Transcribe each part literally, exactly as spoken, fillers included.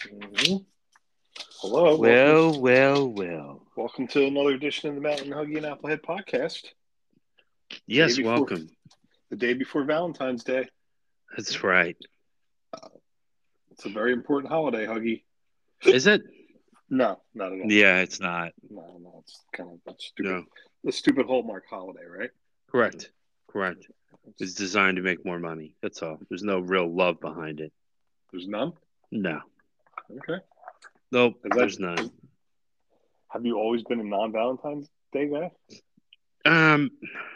Mm-hmm. Hello. Well, welcome, well, well. welcome to another edition of the Mountain Huggy and Applehead podcast. The day Yes, before welcome. the day before Valentine's Day. That's right. It's a very important holiday, Huggy. Is it? No, not at all. Yeah, it's not. No, no, it's kind of a stupid, No. the stupid Hallmark holiday, right? Correct. Correct. It's designed to make more money. That's all. There's no real love behind it. There's none. No. Okay. Nope. Is that, There's none. is- have you always been a non-Valentine's Day guy? Um.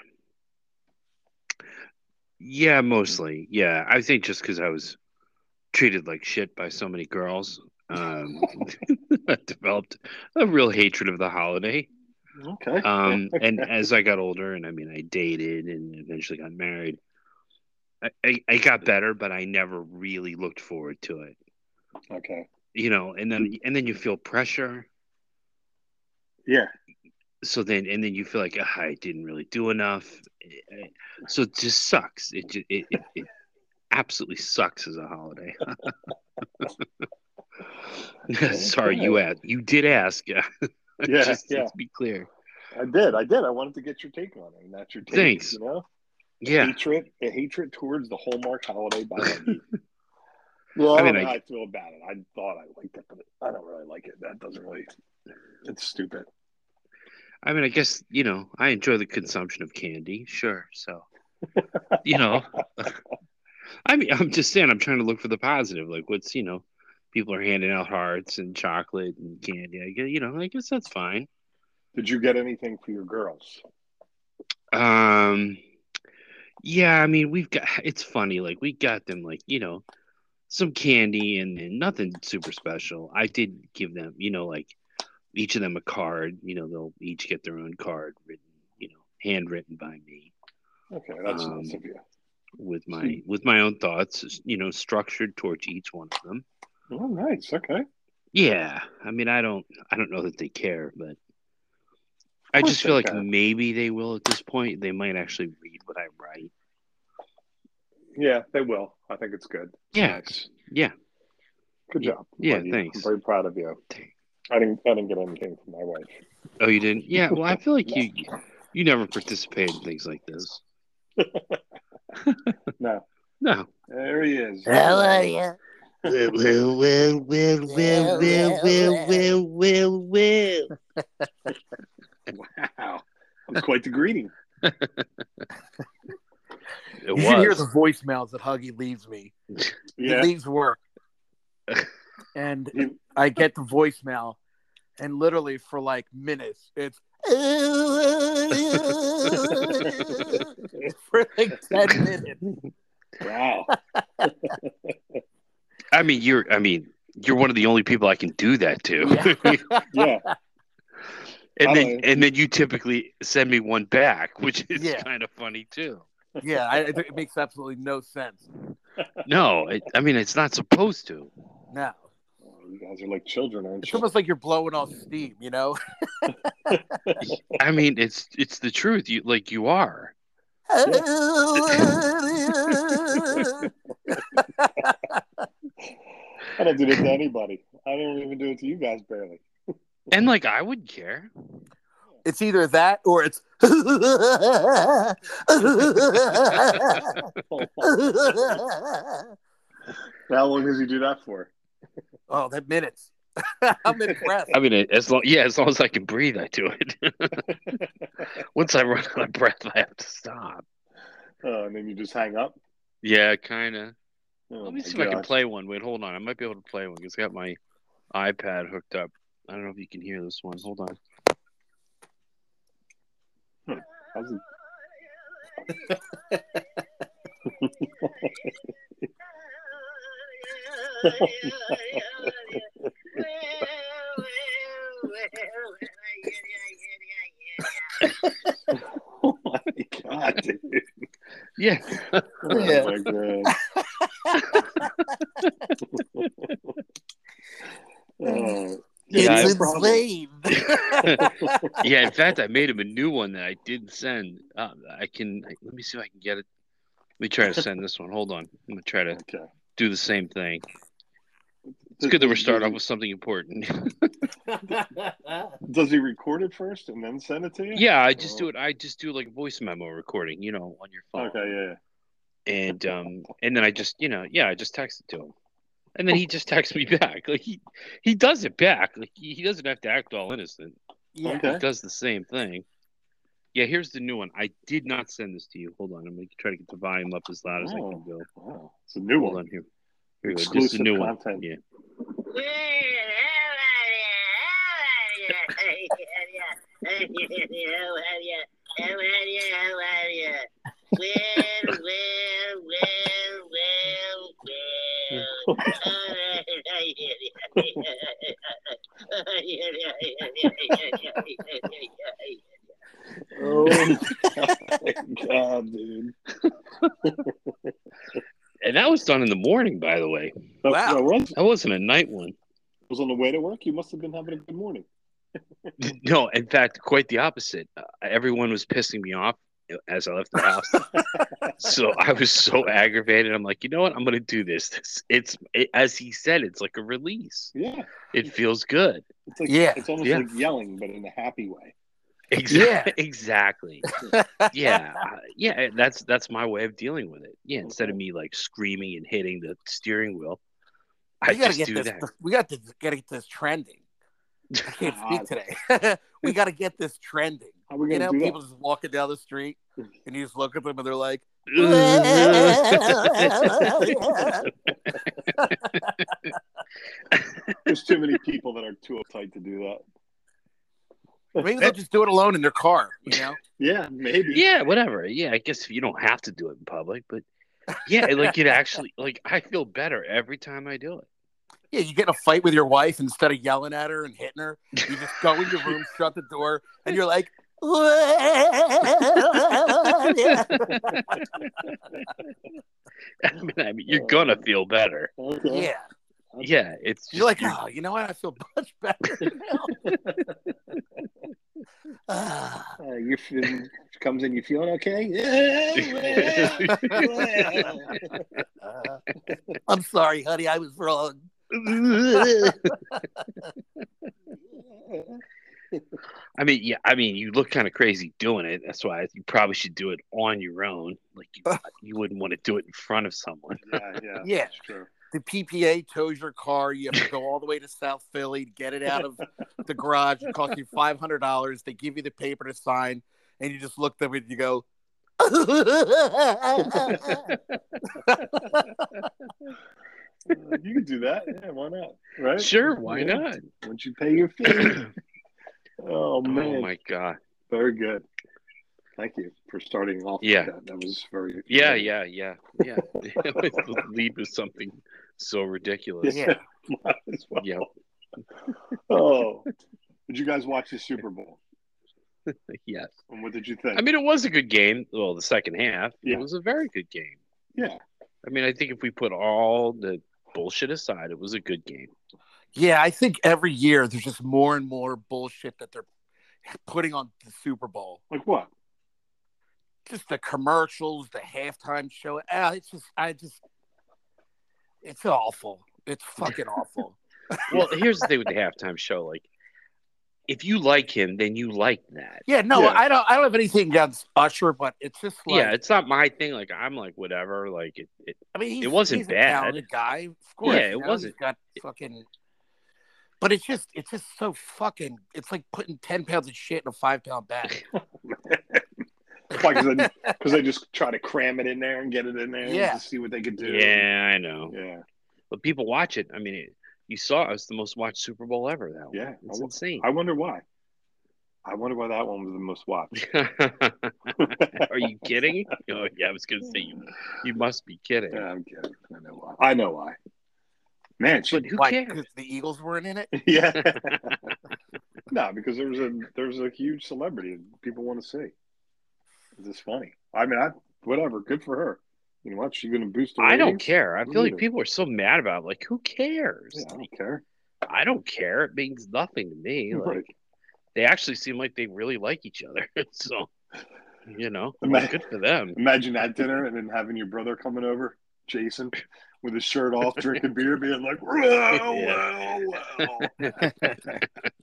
Yeah, mostly. Yeah, I think just because I was treated like shit by so many girls, um, I developed a real hatred of the holiday. Okay. Um, and okay. as I got older, and I mean, I dated and eventually got married. I, I, I got better, but I never really looked forward to it. Okay. You know, and then and then you feel pressure. Yeah. So then and then you feel like, "Ah, I didn't really do enough. So it just sucks. It ju- it it, it absolutely sucks as a holiday. Sorry, you Okay. asked. You did ask. Yeah. Just Yeah. to be clear. I did. I did. I wanted to get your take on it, and that's your take. Thanks. You know. Yeah. hatred, a hatred towards the Hallmark holiday by Huggy. Yeah, I I mean, don't know I how I feel about it. I thought I liked it, but I don't really like it. That doesn't really. It's stupid. I mean, I guess, you know, I enjoy the consumption of candy. Sure. So, you know, I mean, I'm just saying, I'm trying to look for the positive. Like, what's, you know, people are handing out hearts and chocolate and candy. I guess, you know, I guess that's fine. Did you get anything for your girls? Um, yeah, I mean, we've got, it's funny. Like, we got them, like, you know, some candy and, and nothing super special. I did give them, you know, like each of them a card. You know, they'll each get their own card written, you know, handwritten by me. Okay, that's nice Um, of you. with my with my own thoughts, you know, structured towards each one of them. Oh, nice. Okay. Yeah, I mean, I don't, I don't know that they care, but Of I course just they feel like care. maybe they will at this point. They might actually read what I write. Yeah, they will. I think it's good. It's Yeah, nice. yeah, Good yeah, job, yeah. Huggy. I'm Thanks. very proud of you. I didn't. I didn't get anything from my wife. Oh, you didn't? Yeah. Well, I feel like No. you, you never participate in things like this. No. No. There he is. How are you? Well, well, well, well, well, well, well, well, well, well. Wow. That was quite the greeting. It You should hear the was. voicemails that Huggy leaves me. He Yeah. leaves work, and He, I get the voicemail, and literally for like minutes, it's for like ten minutes. wow. I mean, you're. I mean, you're one of the only people I can do that to. Yeah. Yeah. and I then, don't- and then you typically send me one back, which is Yeah. kind of funny too. Yeah, I, it makes absolutely no sense. No, it, I mean it's not supposed to. No, Oh, you guys are like children, aren't it's you? almost like you're blowing off steam, you know? I mean, it's it's the truth. You like you are. I don't do that to anybody. I don't even do it to you guys barely. And like I wouldn't care. It's either that or it's. How long does he do that for? Oh, that minutes. I'm impressed. I mean, as long yeah, as long as I can breathe, I do it. Once I run out of breath, I have to stop. Oh, and then you just hang up? Yeah, kind of. Oh, Let me my see if I can gosh. play one. Wait, hold on. I might be able to play one because I got my iPad hooked up. I don't know if you can hear this one. Hold on. How's he... oh my god, dude. Yeah. Oh Yeah. my god. Oh, Yeah, It's no problem. insane. Yeah, in fact, I made him a new one that I didn't send. Uh, I can let me see if I can get it. Let me try to send this one. Hold on. I'm gonna try to Okay. do the same thing. It's good that we're Does- starting does off with something important. he- Does he record it first and then send it to you? Yeah, I just Oh. do it. I just do like a voice memo recording, you know, on your phone. Okay, yeah. And um, and then I just, you know, yeah, I just text it to him, and then he just texts me back. Like he he does it back. Like he, he doesn't have to act all innocent. Yeah. Okay. He does the same thing. Yeah, here's the new one. I did not send this to you. Hold on, I'm gonna try to get the volume up as loud as I can go. Wow. It's a new Hold one. on here. Here we go. This is Exclusive the new content. one. Yeah. Oh my god, dude. And that was done in the morning, by the way. That, Wow. that was, That wasn't a night one. was on the way to work. You must have been having a good morning. No, in fact, quite the opposite. Uh, everyone was pissing me off as I left the house. So I was so aggravated. I'm like, you know what? I'm going to do this. This it's it, as he said, it's like a release. Yeah. It feels good. It's like Yeah. it's almost Yeah. like yelling, but in a happy way. Exactly. Exactly. Yeah. Uh, yeah. That's that's my way of dealing with it. Yeah. Instead of me like screaming and hitting the steering wheel, I We gotta just get do this. that. We got to gotta get this trending. I can't speak today. We got to get this trending. How are we You gonna know, do people just walking down the street, and you just look at them, and they're like, that? There's too many people that are too uptight to do that. maybe they'll just do it alone in their car. You know? Yeah, maybe. Yeah, whatever. Yeah, I guess you don't have to do it in public, but yeah, like it actually, like I feel better every time I do it. Yeah, you get in a fight with your wife instead of yelling at her and hitting her. You just go in your room, shut the door, and you're like, I mean, I mean, you're gonna feel better. Okay. yeah. Yeah, it's just, You're like, oh, you know what? I feel much better now. Ah. Uh, you're feeling, comes in, you feeling okay? Yeah. Uh, I'm sorry, honey. I was wrong. I mean, yeah, I mean, you look kind of crazy doing it. That's why you probably should do it on your own. Like you, you wouldn't want to do it in front of someone. Yeah, yeah, Yeah. that's true. The P P A tows your car. You have to go all the way to South Philly to get it out of the garage. It costs you five hundred dollars. They give you the paper to sign, and you just look at them and you go, Uh, you can do that. Yeah, why not? Right? Sure, why Yeah. not? Once you pay your fee. Oh man, Oh my god. very good. Thank you for starting off. Yeah. with that. That was very. Yeah, very- yeah, yeah, yeah. The lead was something so ridiculous. yeah. Might as well. Yep. Oh, did you guys watch the Super Bowl? Yes. And what did you think? I mean, it was a good game. Well, the second half, Yeah. it was a very good game. yeah, I mean, I think if we put all the bullshit aside, it was a good game. Yeah, I think every year there's just more and more bullshit that they're putting on the Super Bowl. like what? Just the commercials, the halftime show. Ah, it's just, I just, it's awful. It's fucking awful. Well, here's the thing with the halftime show: like, if you like him, then you like that. Yeah, no, Yeah. I don't. I don't have anything against Usher, but it's just like, Yeah, it's not my thing. Like, I'm like whatever. Like, it, it I mean, he's, it wasn't he's bad. A talented guy, of course. Yeah, it you know, wasn't. He's got fucking. But it's just, it's just so fucking. It's like putting ten pounds of shit in a five pound bag. Why? Because they just try to cram it in there and get it in there Yeah. to see what they could do. yeah, I know. Yeah. But people watch it. I mean, it, you saw it was the most watched Super Bowl ever. That one. Yeah. It's I- insane. I wonder why. I wonder why that one was the most watched. Are you kidding? Oh, yeah, I was gonna say you. You must be kidding. Yeah, I'm kidding. I know why. I know why. Man, she, But who Why? cares? Because the Eagles weren't in it. yeah. No, because there's a there's a huge celebrity that people want to see. It's just funny. I mean, I whatever. Good for her. You know what? She's going to boost her I don't ratings? care. I Me feel like neither. people are so mad about it. Like, who cares? Yeah, I don't care. I don't care. It means nothing to me. Like, Right. they actually seem like they really like each other. So, you know, Ima- good for them. Imagine that dinner and then having your brother coming over. Jason with his shirt off, drinking beer, being like, well, Yeah. well, well.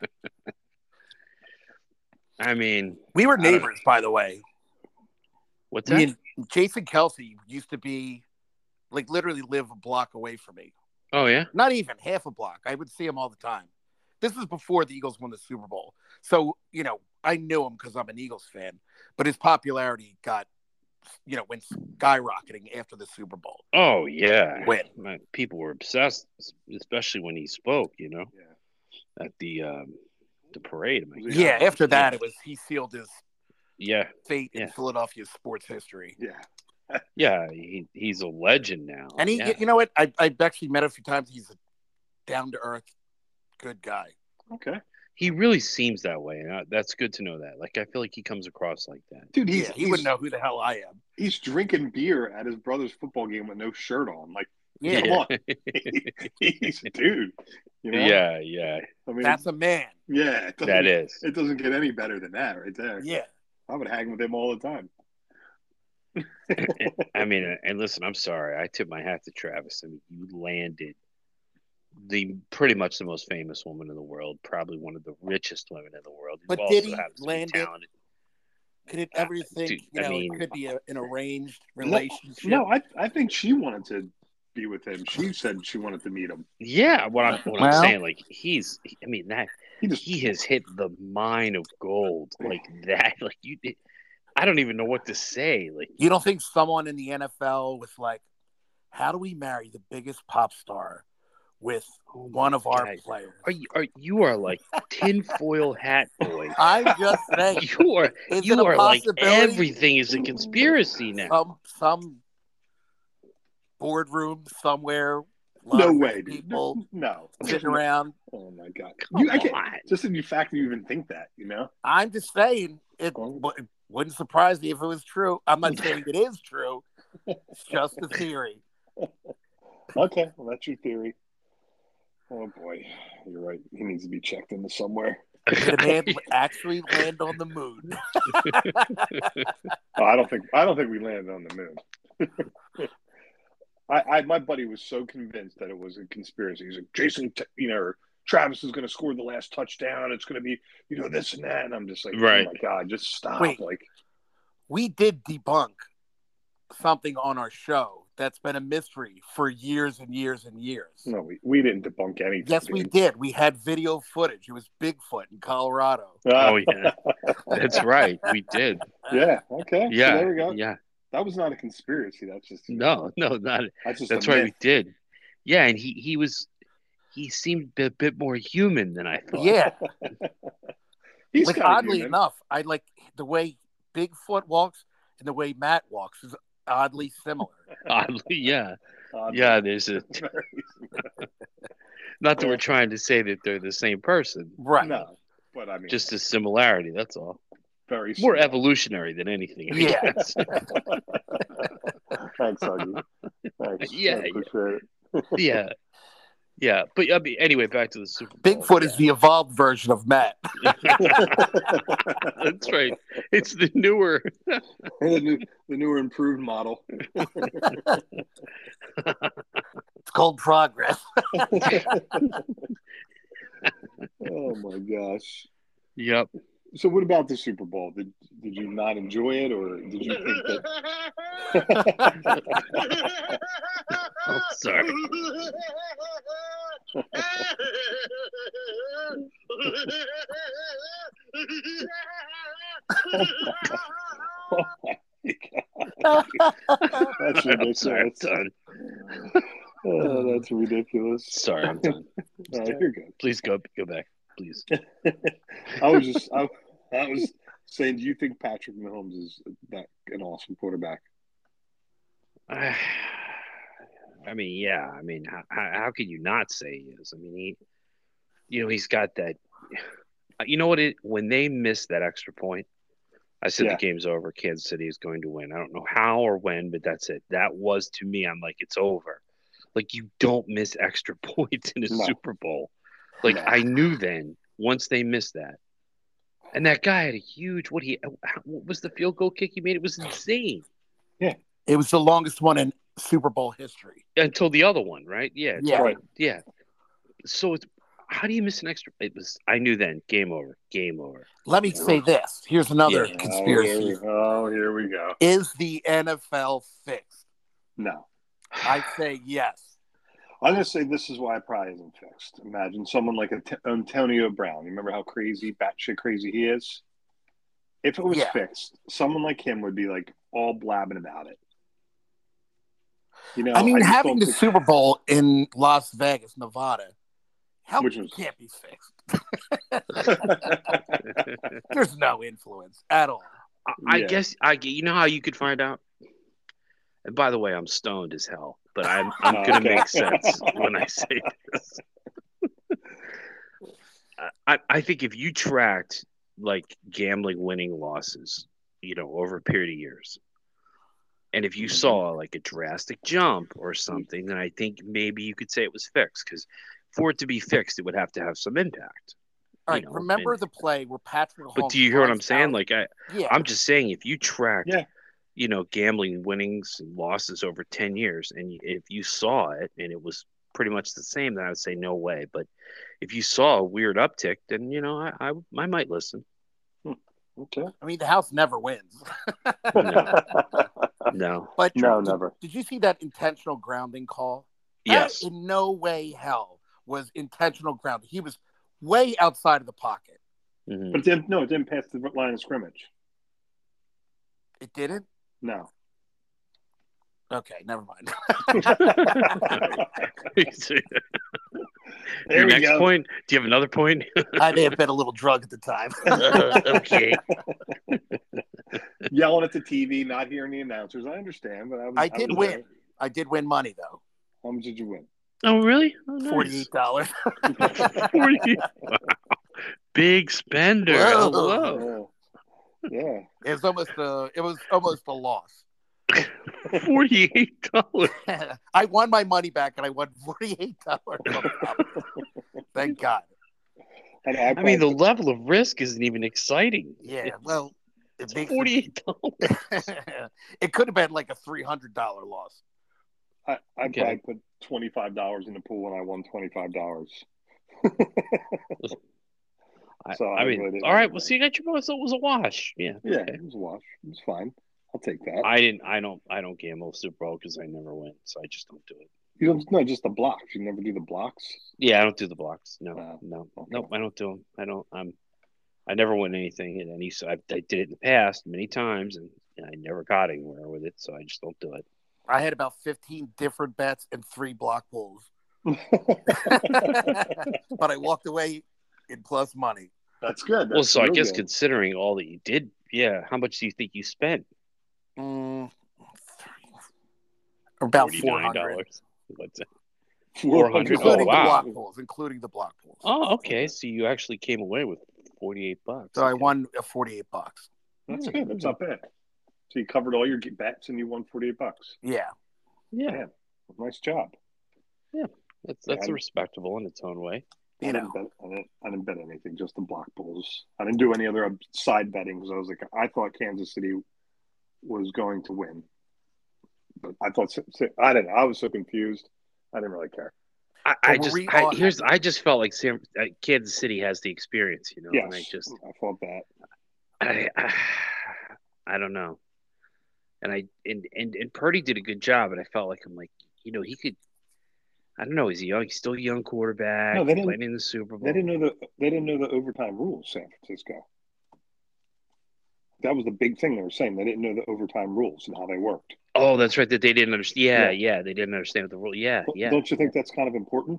I mean, We were I don't know. neighbors, by the way. What's Me that? and Jason Kelsey used to be, like, literally live a block away from me. Oh yeah. Not even half a block. I would see him all the time. This was before the Eagles won the Super Bowl. So, you know, I knew him because I'm an Eagles fan, but his popularity got, you know, went skyrocketing after the Super Bowl Oh yeah. win. Man, people were obsessed, especially when he spoke. You know, Yeah. at the um, the parade. I'm like, Yeah, after that, yeah. it was he sealed his Yeah, fate Yeah. in Philadelphia sports history. Yeah. yeah. He he's a legend now. And he, yeah. you know what? I, I've actually met him a few times. He's a down to earth, good guy. Okay. He really seems that way, and I- that's good to know that. Like, I feel like he comes across like that. Dude, he's, Yeah, he he's, wouldn't know who the hell I am. he's drinking beer at his brother's football game with no shirt on. Like, Yeah, come on. He's a dude. You know? Yeah, yeah, I mean, that's a man. yeah. It doesn't, that is. It doesn't get any better than that right there. Yeah. I would hang with him all the time. I mean, and listen, I'm sorry. I tip my hat to Travis. I mean, you landed the pretty much the most famous woman in the world, probably one of the richest women in the world. who But also did he happens to be land it? talented. Could it ever think, Dude, you I know, mean- it could be a, an arranged No, relationship? No, I I think she wanted to be with him. She said she wanted to meet him. Yeah, what I'm what Well- I'm saying, like he's, I mean that He just he has hit the mine of gold like that. Like you, I don't even know what to say. Like You don't think someone in the N F L was like, how do we marry the biggest pop star with oh my one of our God. players? Are you are you are like tinfoil hat boy? I'm just saying. You are Is you it a are like possibility? everything is a conspiracy now. Some some boardroom somewhere. lot no of way, rich dude. People No. sitting around. Oh my god. Come You, I can't, on. just in the fact that you even think that, you know? I'm just saying it, Oh. w- it wouldn't surprise me if it was true. I'm not saying it is true. It's just a theory. Okay, well that's your theory. Oh boy, you're right. He needs to be checked into somewhere. Did a man actually land on the moon? Oh, I don't think I don't think we landed on the moon. I, I my buddy was so convinced that it was a conspiracy. He's like, Jason, T- you know, or Travis is going to score the last touchdown. It's going to be, you know, this and that. And I'm just like, Right. oh my god, just stop. Wait. Like, We did debunk something on our show that's been a mystery for years and years and years. no, we, we didn't debunk anything. Yes, we dude. did. We had video footage. It was Bigfoot in Colorado. Ah, Oh yeah, that's right. We did. yeah. Okay. Yeah, So there we go. yeah. That was not a conspiracy. That's just No, no, not. That's just That's a right. myth. We did. Yeah, and he he was he seemed a bit more human than I thought. Yeah. He's like kinda oddly human. enough, I like the way Bigfoot walks and the way Matt walks is oddly similar. Oddly, yeah, Oddly. yeah. There's a Very- not that we're trying to say that they're the same person, Right. No, but I mean, just a similarity. That's all. very More similar. evolutionary than anything. I Yeah. guess. Thanks, Huggy. Thanks. Yeah, I appreciate it. yeah, yeah. But I mean, anyway, back to the Super Bowl. Bigfoot is the evolved version of Matt. That's right. It's the newer. the, new, the newer improved model. It's called progress. Oh my gosh. Yep. So what about the Super Bowl? Did did you not enjoy it, or did you think that? Oh, sorry. Oh my God. That's I'm sorry. I'm ridiculous. done. Oh, that's ridiculous. Sorry, I'm done. All right, you're good. Please go go back, please. I was just I, I was saying, do you think Patrick Mahomes is that an awesome quarterback? I mean, yeah. I mean, how, how could you not say he is? I mean, he, you know, he's got that. You know what? It when they missed that extra point, I said Yeah. the game's over. Kansas City is going to win. I don't know how or when, but that's it. That was to me. I'm like, it's over. Like you don't miss extra points in a No. Super Bowl. Like No. I knew then once they missed that, and that guy had a huge. What he? What was the field goal kick he made? It was insane. It was the longest one in Super Bowl history. Until the other one, right? Yeah. Yeah. Right. Yeah. So it's how do you miss an extra? It was. I knew then. Game over. Game over. Let me say this. Here's another Yeah. conspiracy. Oh, here, oh, here we go. Is the N F L fixed? No. I say yes. I'm going to say this is why it probably isn't fixed. Imagine someone like Antonio Brown. You remember how crazy, batshit crazy he is? If it was Yeah. fixed, someone like him would be like all blabbing about it. You know, I mean, just having don't the think- Super Bowl in Las Vegas, Nevada, how Which was- can't be fixed. There's no influence at all. I, I Yeah. guess I. You know how you could find out. And by the way, I'm stoned as hell, but I'm I'm Oh, gonna okay. make sense when I say this. I I think if you tracked like gambling winning losses, you know, over a period of years, and if you Mhm. saw like a drastic jump or something, then I think maybe you could say it was fixed. Because for it to be fixed, it would have to have some impact. All you right, know, remember and- the play where Patrick Mahomes But do you hear what I'm runs saying? out- Like I, yeah, I'm just saying, if you tracked, Yeah. you know, gambling winnings and losses over ten years, and if you saw it and it was pretty much the same, then I would say no way. But if you saw a weird uptick, then you know, I I, I might listen. Okay. I mean, the house never wins. No. But No, did, never. Did you see that intentional grounding call? That Yes. in no way hell was intentional grounding. He was way outside of the pocket. Mhm. But it didn't, no, it didn't pass the line of scrimmage. It didn't? No. Okay, never mind. There Your we next go. point. Do you have another point? I may have been a little drunk at the time. Okay. Yelling at the T V, not hearing the announcers. I understand, but I, was, I did was win. there. I did win money, though. How much did you win? Oh, really? Oh, nice. forty-eight dollars. forty Wow. Big spender. Whoa. Hello. Yeah. Yeah. It was almost a, it was almost a loss. forty-eight dollars. I won my money back, and I won forty-eight dollars. Thank God. And I mean, the level of risk isn't even exciting. Yeah, well, it It's makes it, forty-eight dollars. it could have been like a three hundred dollars loss. I, I Okay. probably put twenty-five dollars in the pool and I won twenty-five dollars. I, So I I mean, really didn't all right. know. Well, see, you got your bonus. So it was a wash. Yeah. Yeah, Okay. it was a wash. It was fine. I'll take that. I didn't. I don't. I don't gamble Super Bowl because I never win, so I just don't do it. You don't no, just the blocks. You never do the blocks. Yeah, I don't do the blocks. No, Oh, no, okay. nope. I don't do them. I don't. I'm. I never win anything in any. So I, I did it in the past many times, and, and I never got anywhere with it. So I just don't do it. I had about fifteen different bets and three block pools, but I walked away in plus money. That's good. well, That's so I real guess good. considering all that you did, yeah. How much do you think you spent? Mm, about four Forty-nine hundred, dollars. Let's say. four hundred. including Oh, wow. the block pools. Including the block pools. Oh, okay. So you actually came away with forty-eight bucks. So I Okay. won a forty-eight bucks. That's Yeah. good. That's not bad. So you covered all your bets and you won forty-eight bucks. Yeah, Yeah, Yeah. Nice job. that's that's Yeah. respectable in its own way. I you didn't, know. bet, I, didn't, I didn't bet anything, just the block pools. I didn't do any other side betting because I was like, I thought Kansas City was going to win. But I thought, I didn't know. I was so confused. I didn't really care. I, I Well, just we I, all here's have- I just felt like San, uh, Kansas City has the experience, you know, Yes. and I just I thought that. I, I I don't know, and I and, and and Purdy did a good job, and I felt like I'm like you know he could. I don't know. He's a young, he's still a young quarterback. No, they didn't- playing in the Super Bowl. They didn't know the they didn't know the overtime rules, San Francisco. That was the big thing they were saying. They didn't know the overtime rules and how they worked. Oh, that's right. That they didn't understand. Yeah, Yeah. yeah, they didn't understand the rule. Yeah, Don't- yeah. Don't you think that's kind of important?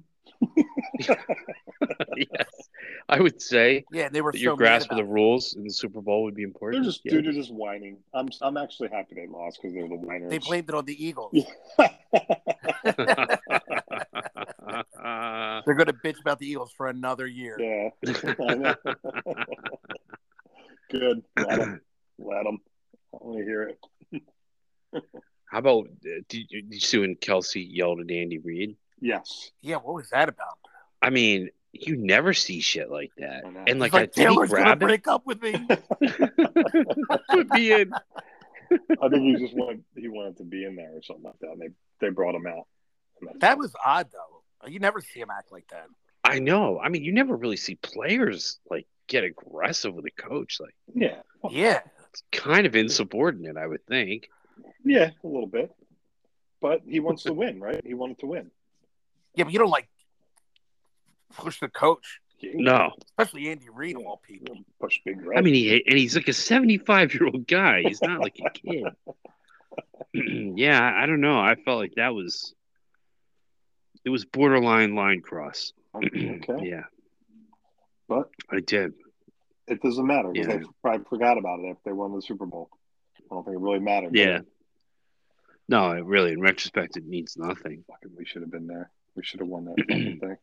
Yes, I would say Yeah, they were that so your grasp of mad the about rules in the Super Bowl would be They're important. just Yeah. dude, they're just whining. I'm I'm actually happy they lost because they're the it. whiners. They blamed it on the Eagles. Yeah. They're going to bitch about the Eagles for another year. Yeah. I know. Good. Let them. Let them. I want to hear it. How about uh, did you, did you see when Kelsey yelled at Andy Reid? Yes. Yeah, what was that about? I mean, you never see shit like that. I know. And like, It's like I, did he Taylor's going to grab it? break up with me. Put me in. I think he just wanted he wanted to be in there or something like that. And they they brought him out. That was odd, though. You never see him act like that. I know. I mean, you never really see players like get aggressive with a coach. Like, yeah, yeah, it's kind of insubordinate, I would think. Yeah, a little bit. But he wants to win, right? He wanted to win. Yeah, but you don't like push the coach. No, especially Andy Reid of all people. Push big red. I mean, he and he's like a seventy-five-year-old guy. He's not like a kid. Yeah, I don't know. I felt like that was it was borderline line cross. Okay. Yeah, but I did. It doesn't matter because Yeah. they probably forgot about it after they won the Super Bowl. I don't think it really mattered. Yeah. No, it really, in retrospect, it means nothing. Fucking, we should have been there. We should have won that fucking thing.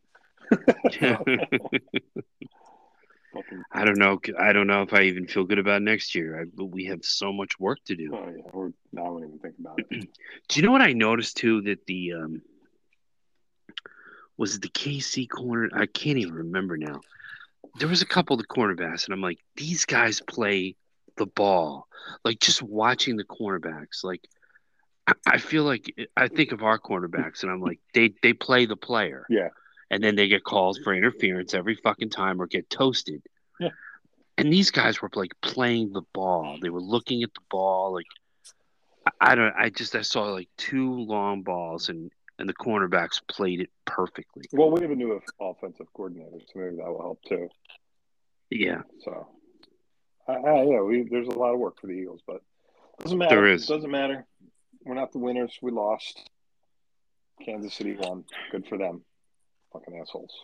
Fucking, I don't know. I don't know if I even feel good about next year. I, but we have so much work to do. oh yeah, we're, now I wouldn't even think about it. Do you know what I noticed too? That the um, was it the K C corner? I can't even remember now. There was a couple of the cornerbacks, and I'm like, these guys play the ball. Like just watching the cornerbacks, like I, I feel like I think of our cornerbacks, and I'm like, they they play the player. Yeah. And then they get calls for interference every fucking time or get toasted. Yeah. And these guys were like playing the ball. They were looking at the ball. Like I, I don't. I just I saw like two long balls, and and the cornerbacks played it perfectly. Well, we have a new offensive coordinator, so maybe that will help too. Yeah. So, I, I, yeah, we, there's a lot of work for the Eagles, but it doesn't matter. There is. It doesn't matter. We're not the winners. We lost. Kansas City won. Good for them. Fucking assholes.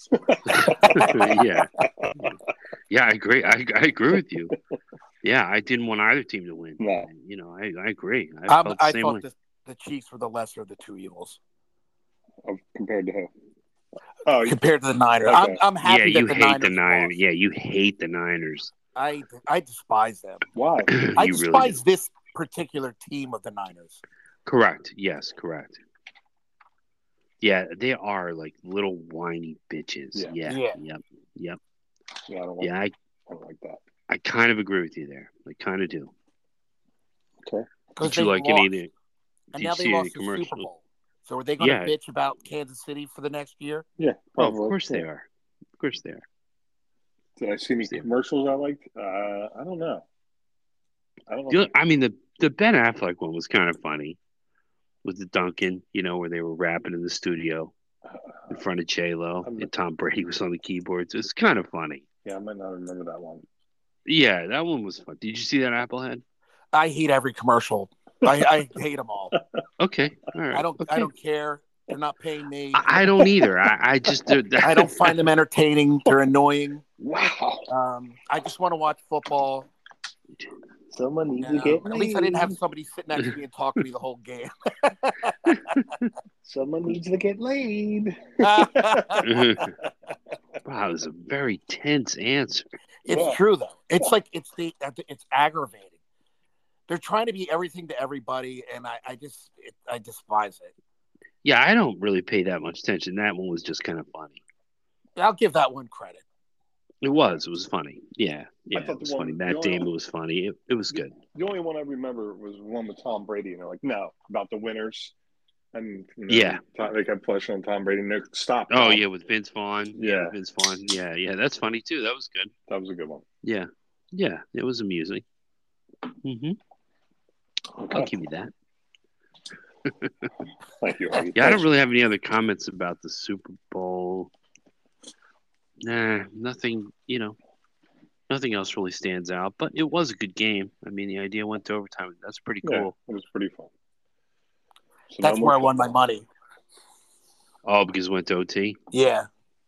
Yeah. Yeah, I agree. I, I agree with you. Yeah, I didn't want either team to win. No. You know, I, I agree. I Um, felt the I same thought way. the, the Chiefs were the lesser of the two Eagles Oh, compared to who? Oh, you- compared to the Niners. Okay. I'm, I'm Yeah, happy that you the hate Niners the Niners. lost. Yeah, you hate the Niners. I I despise them. why? I You really despise do. this particular team of the Niners. Correct. Yes, correct. Yeah, they are like little whiny bitches. Yeah. Yeah. Yeah. Yep. Yep. Yeah, I don't like, Yeah, I, I don't like that. I kind of agree with you there. I kind of do. Okay. Because Did you they like lost, any of the? and Did now you they see any lost the commercials? Super Bowl. So are they going to Yeah. bitch about Kansas City for the next year? Yeah, Oh, of probably. course they Yeah. are. Of course they are. Did I see any Yeah. commercials I liked? Uh, I don't know. I don't know. You know, I mean, the the Ben Affleck one was kind of funny, with the Duncan, you know, where they were rapping in the studio in front of J Lo, I'm- and Tom Brady was on the keyboards. It was kind of funny. Yeah, I might not remember that one. Yeah, that one was fun. Did you see that Applehead? I hate every commercial. I, I hate them all. Okay, all right. I don't. Okay. I don't care. They're not paying me. I, I don't either. I, I just they're- I don't find them entertaining. They're annoying. Wow. Um, I just want to watch football. Someone needs you to get know. At least I didn't have laid. somebody sit next to me and talk to me the whole game. Someone needs to get laid. Wow, it was a very tense answer. It's Yeah. true though. It's like it's the it's aggravating. They're trying to be everything to everybody, and I, I just it, I despise it. Yeah, I don't really pay that much attention. That one was just kind of funny. I'll give that one credit. It was. It was funny. Yeah, yeah, thought it was the one- funny. the Matt only Damon one- was funny. It, it was good. The only one I remember was one with Tom Brady, and they're like, "No, about the winners." And you know, Yeah. Tom, they kept flashing on Tom Brady. And they're, Stop. Oh Tom." yeah, with Vince Vaughn. Yeah. with Vince Vaughn. Yeah, yeah, that's funny too. That was good. that was a good one. Yeah, yeah, it was amusing. hmm I'll Okay. give you that. Thank you. Eddie. Yeah, I don't really have any other comments about the Super Bowl. Nah, nothing. You know, nothing else really stands out. But it was a good game. I mean, the idea went to overtime. That's pretty Yeah, cool. it was pretty fun. So That's no where I more won my football. money. Oh, because it went to O T. Yeah.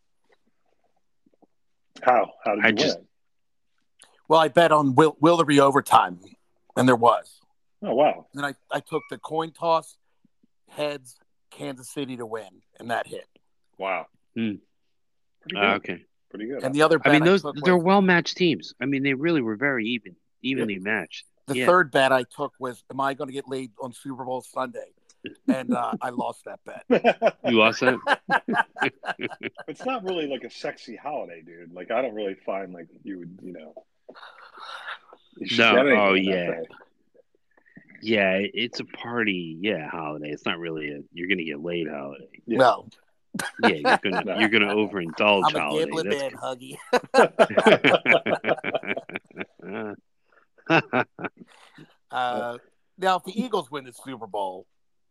How? How did I you just- win? Well, I bet on will will there be overtime, and there was. Oh wow. Then I, I took the coin toss, heads, Kansas City to win, and that hit. Wow. Hmm. Pretty good. Uh, okay. Pretty good. And the other I bet mean, I, those took they're was, well matched teams. I mean, they really were very even, evenly matched. the yeah. third bet I took was, am I going to get laid on Super Bowl Sunday? And uh, I lost that bet. You lost that? It's not really like a sexy holiday, dude. Like I don't really find like you would, you know. You should No, get anything oh, on that yeah. day. Yeah, it's a party. Yeah, holiday. It's not really a. You're gonna get laid holiday. Yeah. No, Yeah, you're gonna No. you're gonna overindulge I'm a holiday. gambling That's man, Huggy. Uh, now, if the Eagles win the Super Bowl,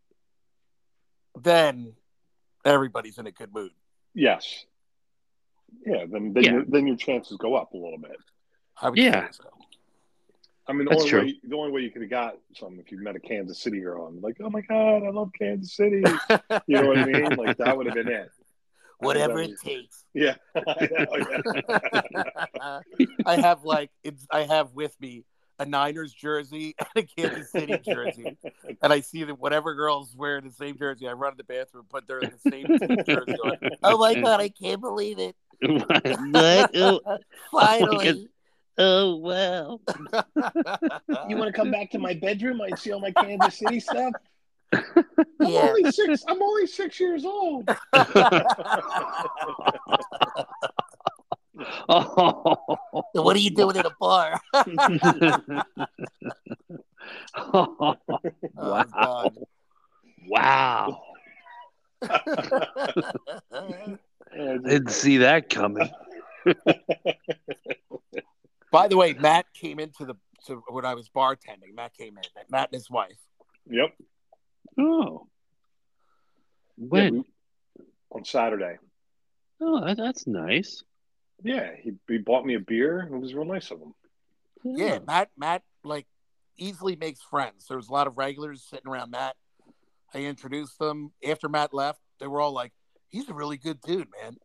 then everybody's in a good mood. Yes. Yeah. Then then Yeah. your then your chances go up a little bit. I would Yeah. say so. I mean, the That's only true. way the only way you could have got something if you met a Kansas City girl and like, oh my god, I love Kansas City. You know what I mean? Like that would have been it. Whatever that it was- takes. Yeah. I know, yeah. I have like it's. I have with me a Niners jersey and a Kansas City jersey, and I see that whatever girls wear the same jersey, I run to the bathroom, put their the same jersey on. Oh my god, I can't believe it! What? Oh, Finally. oh wow. You want to come back to my bedroom? I see all my Kansas City stuff. I'm Yeah. only six. I'm only six years old. Oh. What are you doing at a bar? Oh, Oh God. wow. Uh, Didn't see that coming. By the way, Matt came into the to when I was bartending. Matt came in. Matt and his wife. Yep. Oh. Yeah, When? we- on Saturday. Oh, that, that's nice. Yeah, he, he bought me a beer. It was real nice of him. Yeah, Matt. Matt like easily makes friends. There was a lot of regulars sitting around Matt. I introduced them. After Matt left, they were all like, "He's a really good dude, man."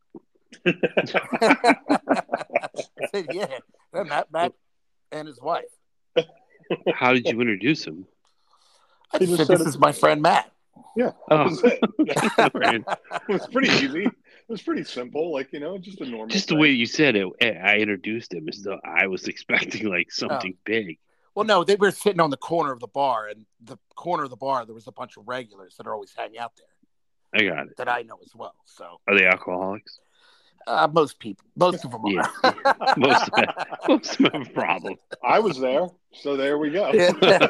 I said, "Yeah, yeah, Matt, Matt, and his wife." How did you introduce him? I He just just said, said "This it- is my friend Matt." Yeah, that Oh. was it. Right. It was pretty easy. It was pretty simple. Like, you know, just a normal Just the thing. way you said it, I introduced him as though I was expecting like something big. Well, no, they were sitting on the corner of the bar, and the corner of the bar, there was a bunch of regulars that are always hanging out there I got it. that I know as well. So Are they alcoholics? uh, most people, most of them are. Yeah. Most of them, most of them have a problem. I was there, so there we go.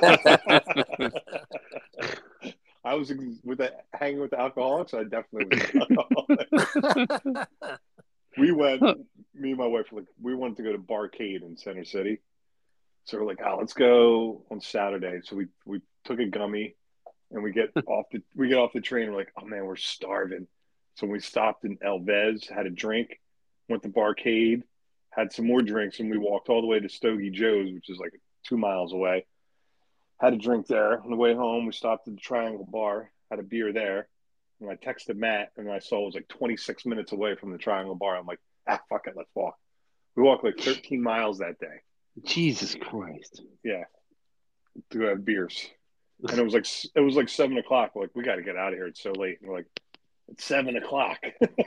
I was with the, hanging with the alcoholics. I definitely was an alcoholic. We went, me and my wife, like we wanted to go to Barcade in Center City. So we're like, oh, let's go on Saturday. So we we took a gummy, and we get off the we get off the train. We're like, oh man, we're starving. So we stopped in El Vez, had a drink, went to Barcade, had some more drinks, and we walked all the way to Stogie Joe's, which is like two miles away. Had a drink there. On the way home, we stopped at the Triangle Bar, had a beer there. And I texted Matt, and I saw it was like twenty-six minutes away from the Triangle Bar. I'm like, ah, fuck it, let's walk. We walked like thirteen miles that day. Jesus Christ. Yeah, to have beers. And it was like it was like seven o'clock. We're like, we got to get out of here. It's so late. And we're like, it's seven o'clock.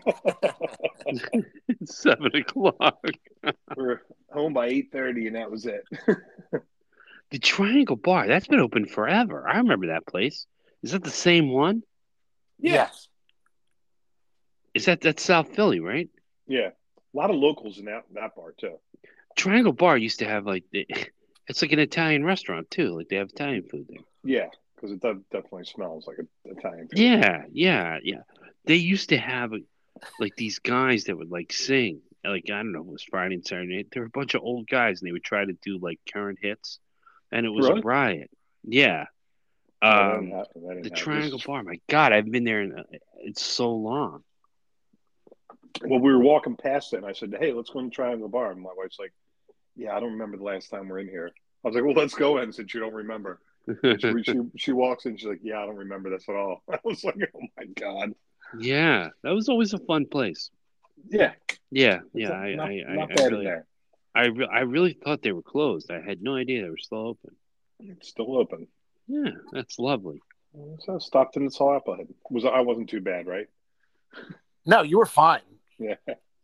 It's seven o'clock. We're home by eight thirty, and that was it. The Triangle Bar, that's been open forever. I remember that place. Is that the same one? Yes. Is that that's South Philly, right? Yeah, a lot of locals in that that bar too. Triangle Bar used to have like the, it's like an Italian restaurant too. Like they have Italian food there. Yeah, because it does, definitely smells like a, Italian food. Yeah, yeah, yeah. They used to have like these guys that would like sing. Like I don't know, it was Friday and Saturday night. There were a bunch of old guys, and they would try to do like current hits, and it was Really? a riot. Yeah. No, that Um, didn't happen. That didn't the happen. Triangle This is- Bar. My God, I've been there. In, it's so long. Well, we were walking past it, and I said, "Hey, let's go in the Triangle Bar." And my wife's like, "Yeah, I don't remember the last time we're in here." I was like, "Well, let's go in since you don't remember." She, she, she walks in, she's like, "Yeah, I don't remember this at all." I was like, "Oh my god." Yeah, that was always a fun place. Yeah, Yeah, it's yeah. not, I, not, I, not I, bad I in really, there. I, re- I really thought they were closed. I had no idea they were still open. It's still open. Yeah, that's lovely. So I stopped in and saw Applehead. Was I wasn't too bad, right? No, you were fine. Yeah.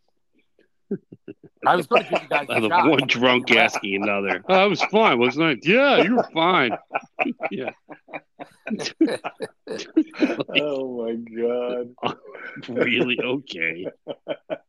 I was going to give you guys a The shot. one drunk asking another. Oh, I was fine, wasn't I? Yeah, you were fine. Yeah. Like, Oh my god. really? Okay.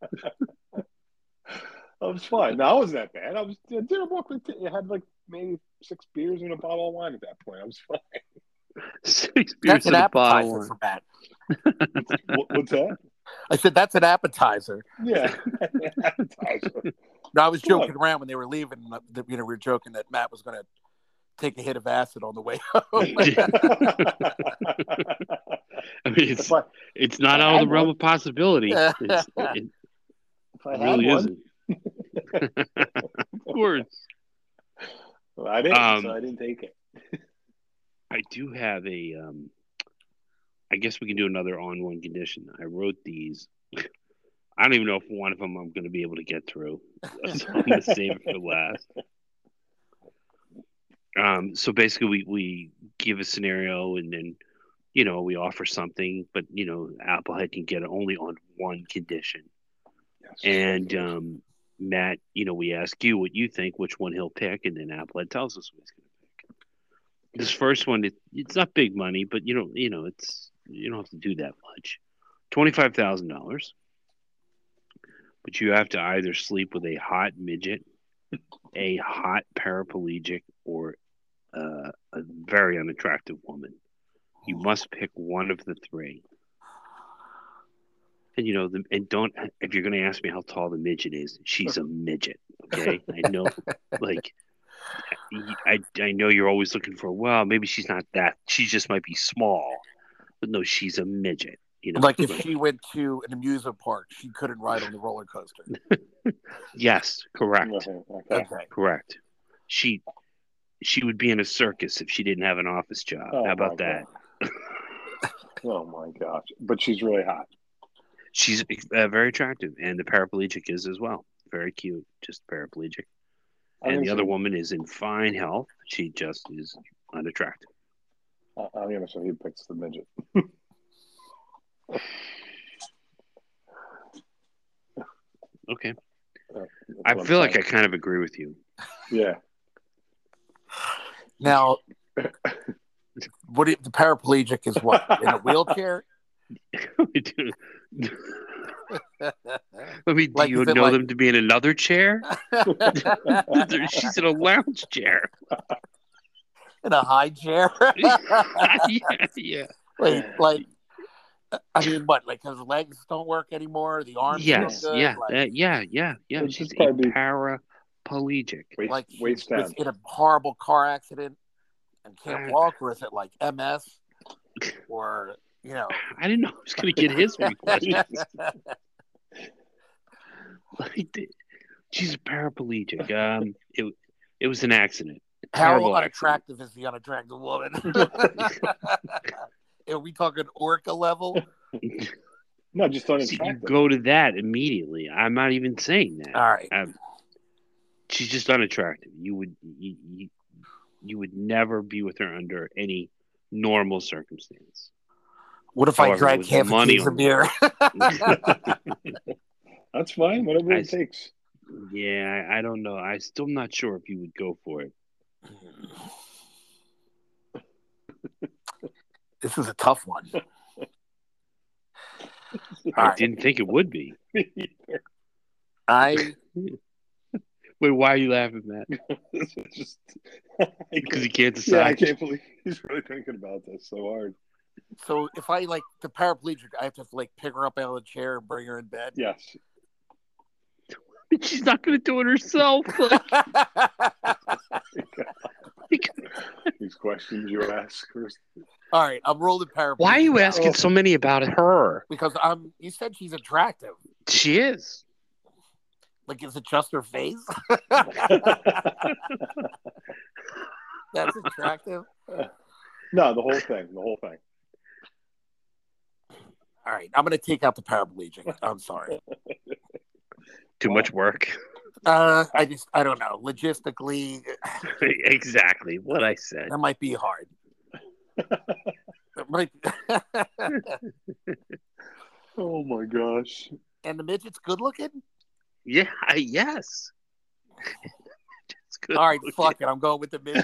I was fine. No, I wasn't that bad. I was I did walk. Like, it had like maybe six beers and a bottle of wine at that point. I was fine. Six That's beers an and a bottle appetizer of for Matt. What, what's that? I said that's an appetizer. Yeah, appetizer. No, I was Come joking around when they were leaving. uh, the- You know, we were joking that Matt was going to take a hit of acid on the way home. I mean, it's If I, it's not I out of the had realm one. of possibility. It's, it if I had really one, isn't. Of course. well, I didn't, Um, so I didn't take it. I do have a. Um, I guess we can do another on one condition. I wrote these. I don't even know if one of them I'm going to be able to get through. So I'm going to save it for last. Um, so basically, we, we give a scenario and then, you know, we offer something, but, you know, Applehead can get it only on one condition. Yes. And um, Matt, you know, we ask you what you think, which one he'll pick, and then Applehead tells us what he's going to pick. This first one, it, it's not big money, but you don't, you know, it's you don't have to do that much. Twenty-five thousand dollars, but you have to either sleep with a hot midget, a hot paraplegic, or uh, a very unattractive woman. You must pick one of the three. And you know, the, and don't if you're going to ask me how tall the midget is, she's a midget. Okay, I know, like. I, I know you're always looking for, well, maybe she's not that. She just might be small. But no, she's a midget. You know, Like if she went to an amusement park, she couldn't ride on the roller coaster. Yes, correct. Okay. Okay. Correct. She she would be in a circus if she didn't have an office job. Oh, How about my that? God. Oh my gosh! But she's really hot. She's uh, very attractive, and the paraplegic is as well. Very cute, just paraplegic. I'm And the gonna other say- woman is in fine health. She just is unattractive. I- I'm gonna say he picks the midget. Okay. That's I what I'm feel like I saying. kind of agree with you. Yeah. Now, what if the paraplegic is what in a wheelchair? Let me. Do Like, you is it know like- them to be in another chair? She's in a lounge chair. In a high chair? yeah, yeah. Wait, like, I mean, what? Like, his legs don't work anymore? The arms Yes, don't good? yeah, Like, uh, yeah, yeah, yeah. It'd She's just a probably be- paraplegic. Waist, like waist she was down. in a horrible car accident and can't Uh, walk, or is it like M S? Or, you know. I didn't know I was going to get his request. Like, she's a paraplegic. Um, it it was an accident. How Terrible unattractive is the unattractive woman? Are we talking orca level? No, just So you unattractive. go to that immediately. I'm not even saying that. All right. Um, she's just unattractive. You would you, you, you would never be with her under any normal circumstance. What if However, I drank with half a money case on of beer? That's fine. Whatever I- it takes. Yeah, I, I don't know. I'm still not sure if you would go for it. This is a tough one. All I right. didn't think it would be. I Wait, why are you laughing, Matt? This is just Because you can't yeah, I decide. can't believe he's really thinking about this so hard. so if I like the paraplegic, I have to like pick her up out of the chair and bring her in bed. Yes. She's not going to do it herself. Like, These questions you ask first. All right, I'm rolling paraplegic. why are you now. asking so many about her? Because I'm. You said she's attractive. She is. Like, is it just her face? That's attractive. No, the whole thing. The whole thing. All right, I'm gonna take out the paraplegic. I'm sorry. Too Wow. much work. Uh, I just, I don't know. Logistically, Exactly what I said. that might be hard. That might. Oh my gosh. And the midget's good looking. Yeah, I- yes. It's good All right, looking. fuck it. I'm going with the midget.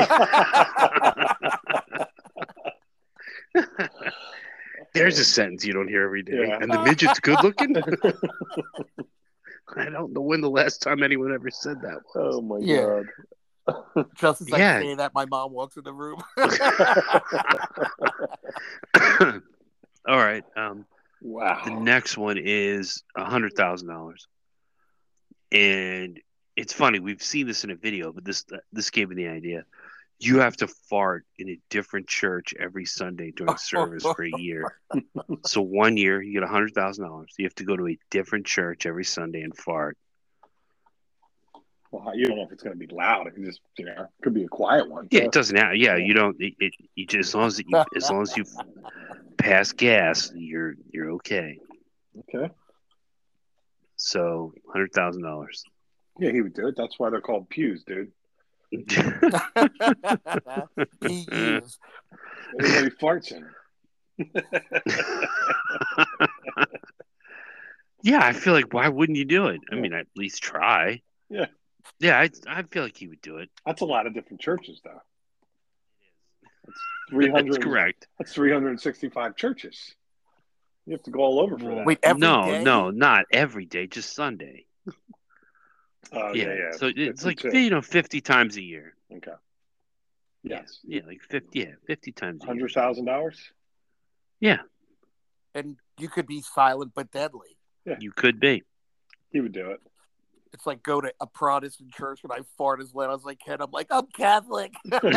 There's a sentence you don't hear every day. Yeah. And the midget's good looking? I don't know when the last time anyone ever said that was. Oh my Yeah. god. Just as Yeah. I say that, my mom walks in the room. All right. Um, Wow. the next one is a hundred thousand dollars, and it's funny. We've seen this in a video, but this this gave me the idea. You have to fart in a different church every Sunday during service for a year. So one year you get a hundred thousand dollars. You have to go to a different church every Sunday and fart. Well, you don't know if it's going to be loud. It could just, you know, it could be a quiet one. Yeah, too. it doesn't matter. Yeah, you don't. It, it you just as long as you as long as you pass gas, you're you're okay. Okay. So hundred thousand dollars. Yeah, he would do it. That's why they're called pews, dude. He is. Everybody farts in. Yeah, I feel like why wouldn't you do it? I mean, at least try. Yeah. Yeah, I I feel like he would do it. That's a lot of different churches, though. That's three hundred. That's correct. That's three hundred sixty-five churches. You have to go all over for that. Wait, every no, day? no, not every day, just Sunday. Oh, yeah, yeah, yeah. So it's like fifty-two. you know, fifty times a year. Okay. Yeah, Yes. yeah, like fifty, yeah, fifty times a year. Hundred thousand dollars. Yeah, And you could be silent but deadly. you could be. He would do it. It's like go to a Protestant church and I fart as loud as I can. I'm like, I'm Catholic.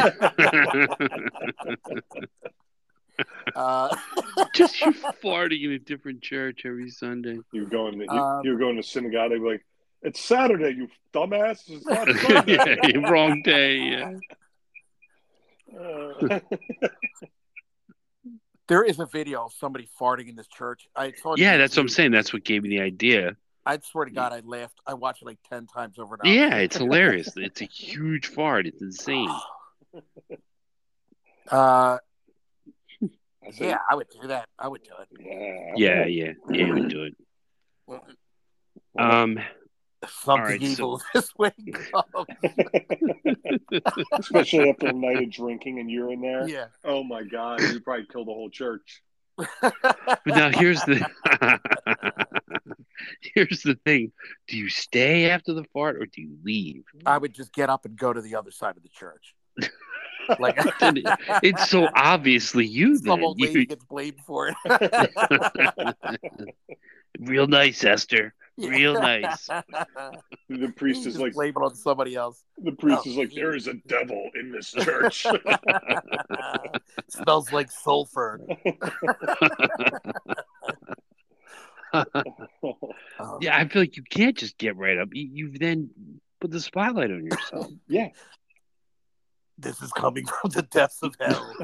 uh, Just you farting in a different church every Sunday. You go in. The, you, Um, you go in the synagogue. They'd be like, "It's Saturday, you dumbass. It's not Sunday." Yeah, wrong day. Yeah. Uh, there is a video of somebody farting in this church. I saw it Yeah, on that's what I'm YouTube. saying. That's what gave me the idea. I swear to God, I laughed. I watched it like ten times over and over. Yeah, it's hilarious. It's a huge fart. It's insane. Uh, I said, yeah, I would do that. I would do it. Yeah. Yeah, yeah, yeah. You would do it. Um, Something right, evil so- this way comes. Especially after a night of drinking and you're in there. Yeah. Oh my God, you probably killed the whole church. but now here's the here's the thing: do you stay after the fart or do you leave? I would just get up and go to the other side of the church. Like It's so obviously you. some Then old lady you, gets blamed for it. real nice, Esther. Real nice. The priest is Just like, blame it on somebody else. the priest Oh, is like, geez. there is a devil in this church. Smells like sulfur. Um, Yeah, I feel like you can't just get right up. You, you've then put the spotlight on yourself. Yeah. This is coming from the depths of hell.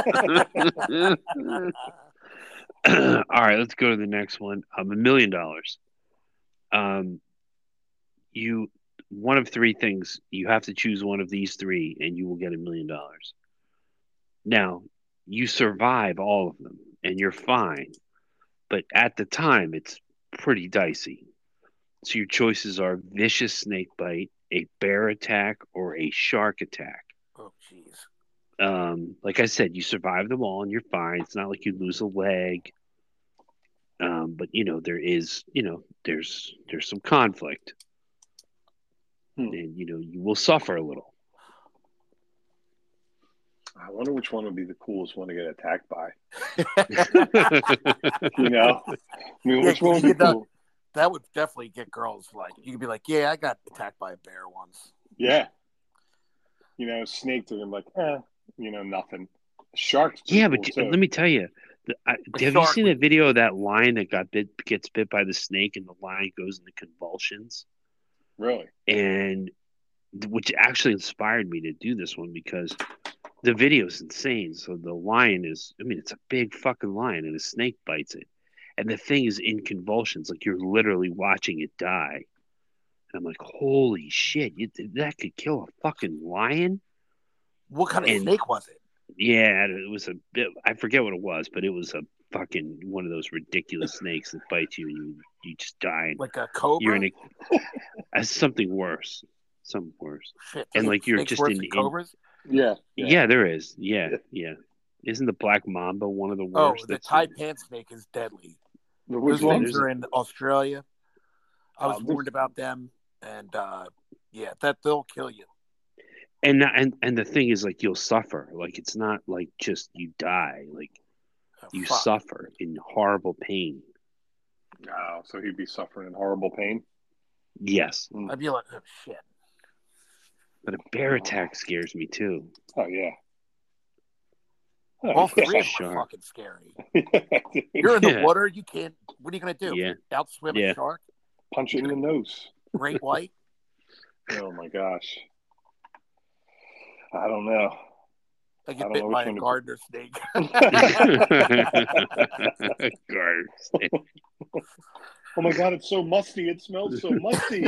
All right, let's go to the next one. Um, a million dollars. Um, you one of three things. You have to choose one of these three, and you will get a million dollars. Now, you survive all of them, and you're fine. But at the time, it's pretty dicey. So your choices are vicious snake bite, a bear attack, or a shark attack. Oh, jeez. Um, like I said, you survive them all and you're fine. It's not like you lose a leg. Um, but you know, there is, you know, there's there's some conflict. Hmm. And you know, you will suffer a little. I wonder which one would be the coolest one to get attacked by. You know? I mean, Yeah, which one would be you know- cool? That would definitely get girls like you could be like, yeah, I got attacked by a bear once. Yeah. You know, snake, they're gonna be like, eh, you know, nothing. Sharks. Yeah, cool but too. let me tell you, the, I, A have you shark seen would- a video of that lion that got bit gets bit by the snake and the lion goes into convulsions? Really? And which actually inspired me to do this one because the video is insane. So the lion is, I mean, it's a big fucking lion and a snake bites it. And the thing is in convulsions, like you're literally watching it die. And I'm like, holy shit, you, that could kill a fucking lion? What kind of And- snake was it? Yeah, it was a bit, I forget what it was, but it was a fucking one of those ridiculous snakes that bites you and you, you just die. Like a cobra? You're in a, as something worse. Something worse. Shit, and, there's like, you're snakes just worse in- than in- cobras. Yeah. Yeah, there is. Yeah, Yeah. yeah. Isn't the black mamba one of the Oh, worst? the That's- taipan snake is deadly. Which Those one? things are in Australia. I was Oh, warned about them, and uh, yeah, that they'll kill you. and and and the thing is, like, you'll suffer. Like, it's not like just you die. Like, Oh, you fuck. suffer in horrible pain. Oh, so he'd be suffering in horrible pain. Yes, I'd be like, oh shit. but a bear attack scares me too. Oh yeah. Oh, All three yeah. of them Sure. are fucking scary. You're in the Yeah. water. You can't. What are you gonna do? Yeah. Outswim Yeah. a shark? Punch it in the nose. Great white? Oh my gosh. I don't know. I I get don't bit know by which a one to- garter snake. Garter Oh my god, it's so musty. It smells so musty.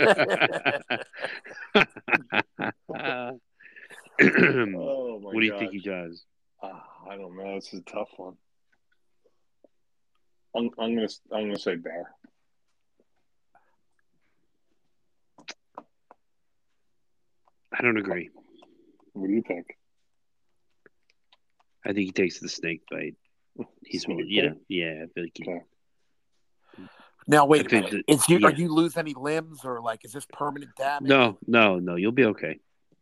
Uh, Oh my what do you gosh. think he does? Ah, I don't know. This is a tough one. I'm, I'm gonna I'm gonna say bear. I don't agree. What do you think? I think he takes the snake bite. He's Snake willing, you know, bite? yeah. I feel like he, Okay. Now wait I a think minute. that- Is you yeah. are you lose any limbs or like is this permanent damage? No, no, no. You'll be okay.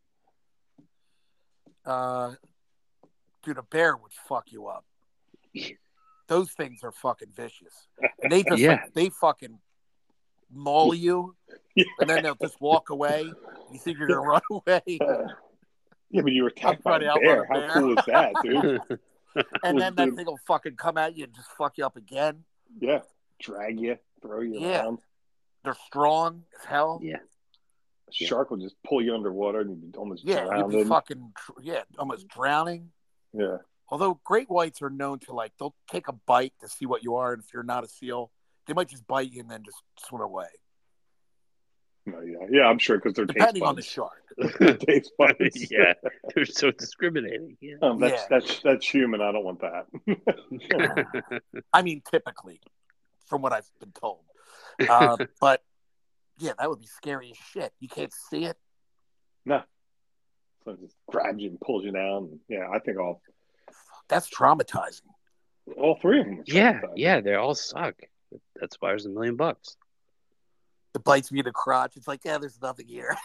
Uh, dude, a bear would fuck you up. Those things are fucking vicious, and they just Yeah. like they fucking maul you, Yeah. and then they'll just walk away. You think you're gonna run away, Uh, yeah, but you were attacked I'm by trying a to bear. outrun a How bear. cool is that, dude? and then that dude. thing will fucking come at you and just fuck you up again. Yeah. Drag you, throw you Yeah. around. They're strong as hell. Yeah. A shark will just pull you underwater and you'd be almost Yeah, you'd be drowning. fucking yeah, almost drowning. Yeah. Although great whites are known to like they'll take a bite to see what you are, and if you're not a seal, they might just bite you and then just swim away, No, yeah. Yeah, I'm sure because they're depending taste on the buds. shark. Taste buds. Yeah, they're so discriminating. Yeah. Um, that's Yeah. that's that's human. I don't want that. I mean, typically, from what I've been told. Uh, but yeah, that would be scary as shit. You can't see it. No. So it just grabs you and pulls you down. Yeah, I think all That's traumatizing. all three of them. Are yeah, traumatized. yeah. They all suck. That's why there's a million bucks. It bites me in the crotch. It's like, yeah, there's nothing here.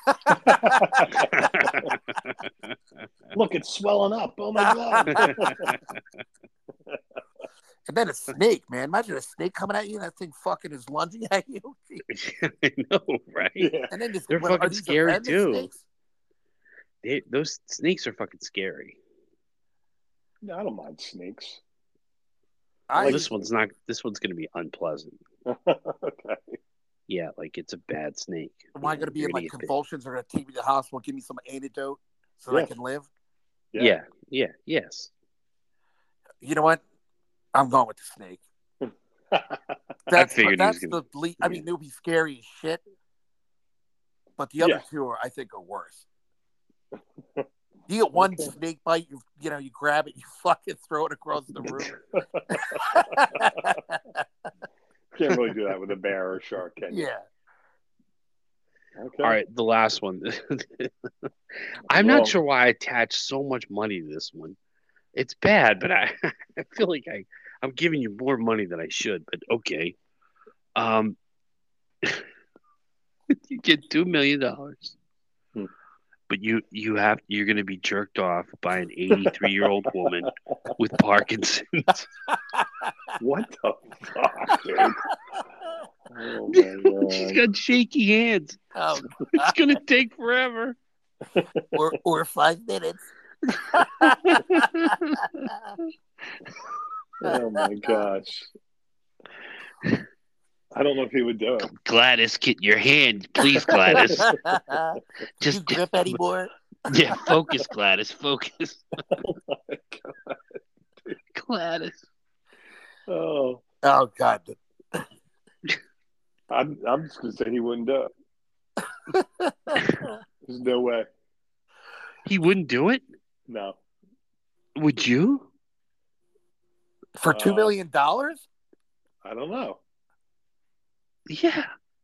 Look, it's swelling up. Oh my god. And then a snake, man. Imagine a snake coming at you and that thing fucking is lunging at you. I know, right? Yeah. And then just They're what, are fucking these scary, venomous too. snakes? They, those snakes are fucking scary. No, I don't mind snakes. I, Well, this one's not. This one's gonna be unpleasant. Okay. Yeah, like it's a bad snake. am I going to be in like convulsions? Or going to take me to the hospital, give me some antidote so that I Yes. can live? Yeah. yeah, yeah, yes. You know what? I'm going with the snake. That's, figured he was that's gonna- the le- I mean, it would be scary as shit. But the other Yeah. two are, I think, are worse. You get one Okay. snake bite, you you know, you grab it, you fucking throw it across the room. Can't really do that with a bear or a shark, can you? Yeah. Okay. All right, the last one. I'm Well- not sure why I attach so much money to this one. It's bad, but I, I feel like I, I'm giving you more money than I should, but okay. Um, you get two million dollars, Hmm. but you you have you're going to be jerked off by an eighty-three year old woman with Parkinson's. What the fuck, dude? Oh my She's god. got shaky hands. Oh, It's going to take forever. or or five minutes. Oh my gosh. I don't know if he would do it. Gladys, get your hand, please, Gladys. Did Just you grip anymore? yeah, focus, Gladys, focus, Oh my god. Gladys. Oh, Oh God. I'm I'm just gonna say he wouldn't do it. There's no way. He wouldn't do it. No. Would you? For two Uh, million dollars? I don't know. Yeah.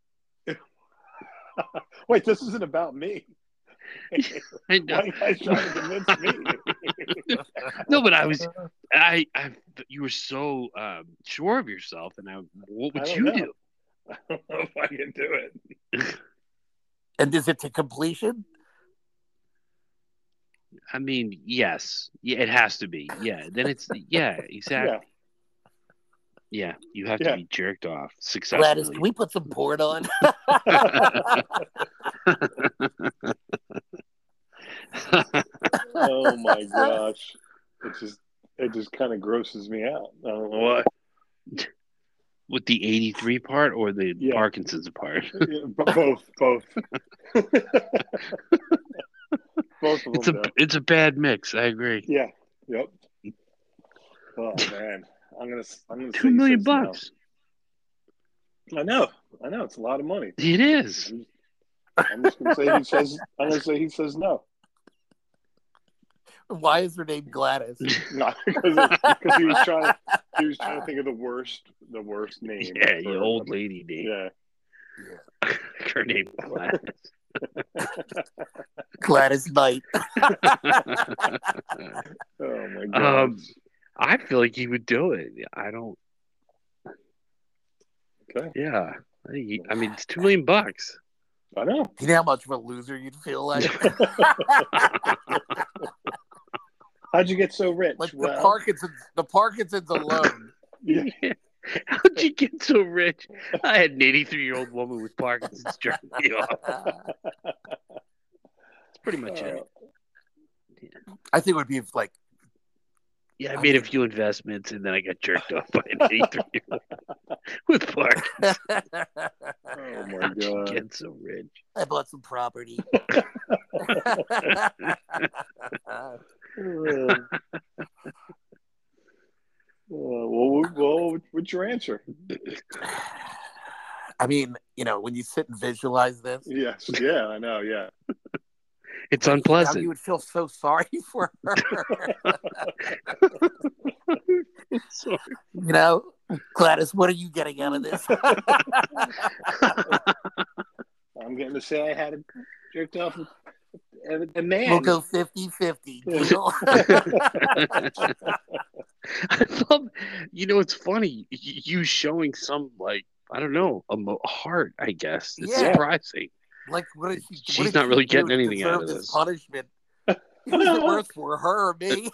Wait, this isn't about me. I know. Why are you guys trying to convince me? No, but I was, I, I, you were so um, sure of yourself, and I, what I would don't you know. do? I don't know if I can do it. And is it to completion? I mean, yes. Yeah, it has to be. Yeah. Then it's yeah, Yeah, exactly. Yeah, you have to yeah. be jerked off Gladys, successfully. can we put some porn on? Oh my gosh, it just it just kind of grosses me out. I don't know why. With the eighty-three part or the Yeah. Parkinson's part? Yeah, but both, both, both of It's them. a Though. it's a bad mix. I agree. Yeah. Yep. Oh man, I'm gonna I'm gonna Two say he million says no. bucks. I know, I know, it's a lot of money. It is. I'm, I'm just gonna say he says. I'm gonna say he says no. Why is her name Gladys? Not because of, because he was trying to he was trying to think of the worst the worst name. Yeah, for- your old lady name. Yeah. Her name Gladys. Gladys Knight. Oh my god. Um, I feel like he would do it. I don't. Okay. Yeah, I, think he- I mean it's two million bucks. I know. You know how much of a loser you'd feel like? How'd you get so rich? Like the Well, Parkinson's, the Parkinson's alone. yeah. How'd you get so rich? I had an eighty-three-year-old woman with Parkinson's jerking me off. That's pretty much Uh, it. I think it would be like Yeah, I I made a mean- few investments and then I got jerked off by an eighty-three-year-old with Parkinson's. Oh my How'd you god. get so rich? I bought some property. Uh, well, well, what's your answer? I mean, you know, when you sit and visualize this, Yes. Yeah, I know. Yeah. It's how unpleasant. you would feel so sorry for her. Sorry. You know, Gladys, what are you getting out of this? I'm getting to say I had it jerked off with a, a man. We'll go fifty-fifty. Yeah. Deal? I love, you know, it's funny. y- You showing some, like, I don't know, a mo- heart, I guess. It's Yeah. surprising. Like, what did she? She's what did not she really do getting to anything out deserve of this this. punishment. Who's it worse for, her or me?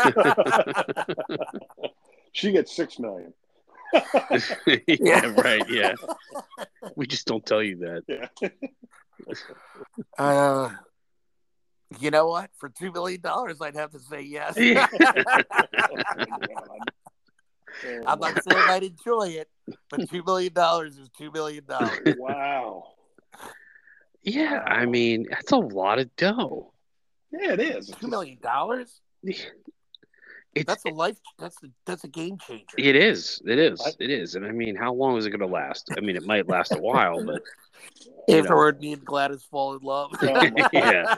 She gets six million. Yeah, right. Yeah. We just don't tell you that. Yeah. Uh, you know what? For two million dollars, I'd have to say yes. Yeah. Oh, I'm my- not saying I'd enjoy it, but two million dollars is two million dollars. Wow. Yeah, I mean, that's a lot of dough. Yeah, it is. It's Two just- million dollars? It's That's a life. That's a, that's a game changer. it is. It is. I- It is. And I mean, how long is it going to last? I mean, it might last a while, but you know. Afterward, me and Gladys fall in love. Oh, my- Yeah.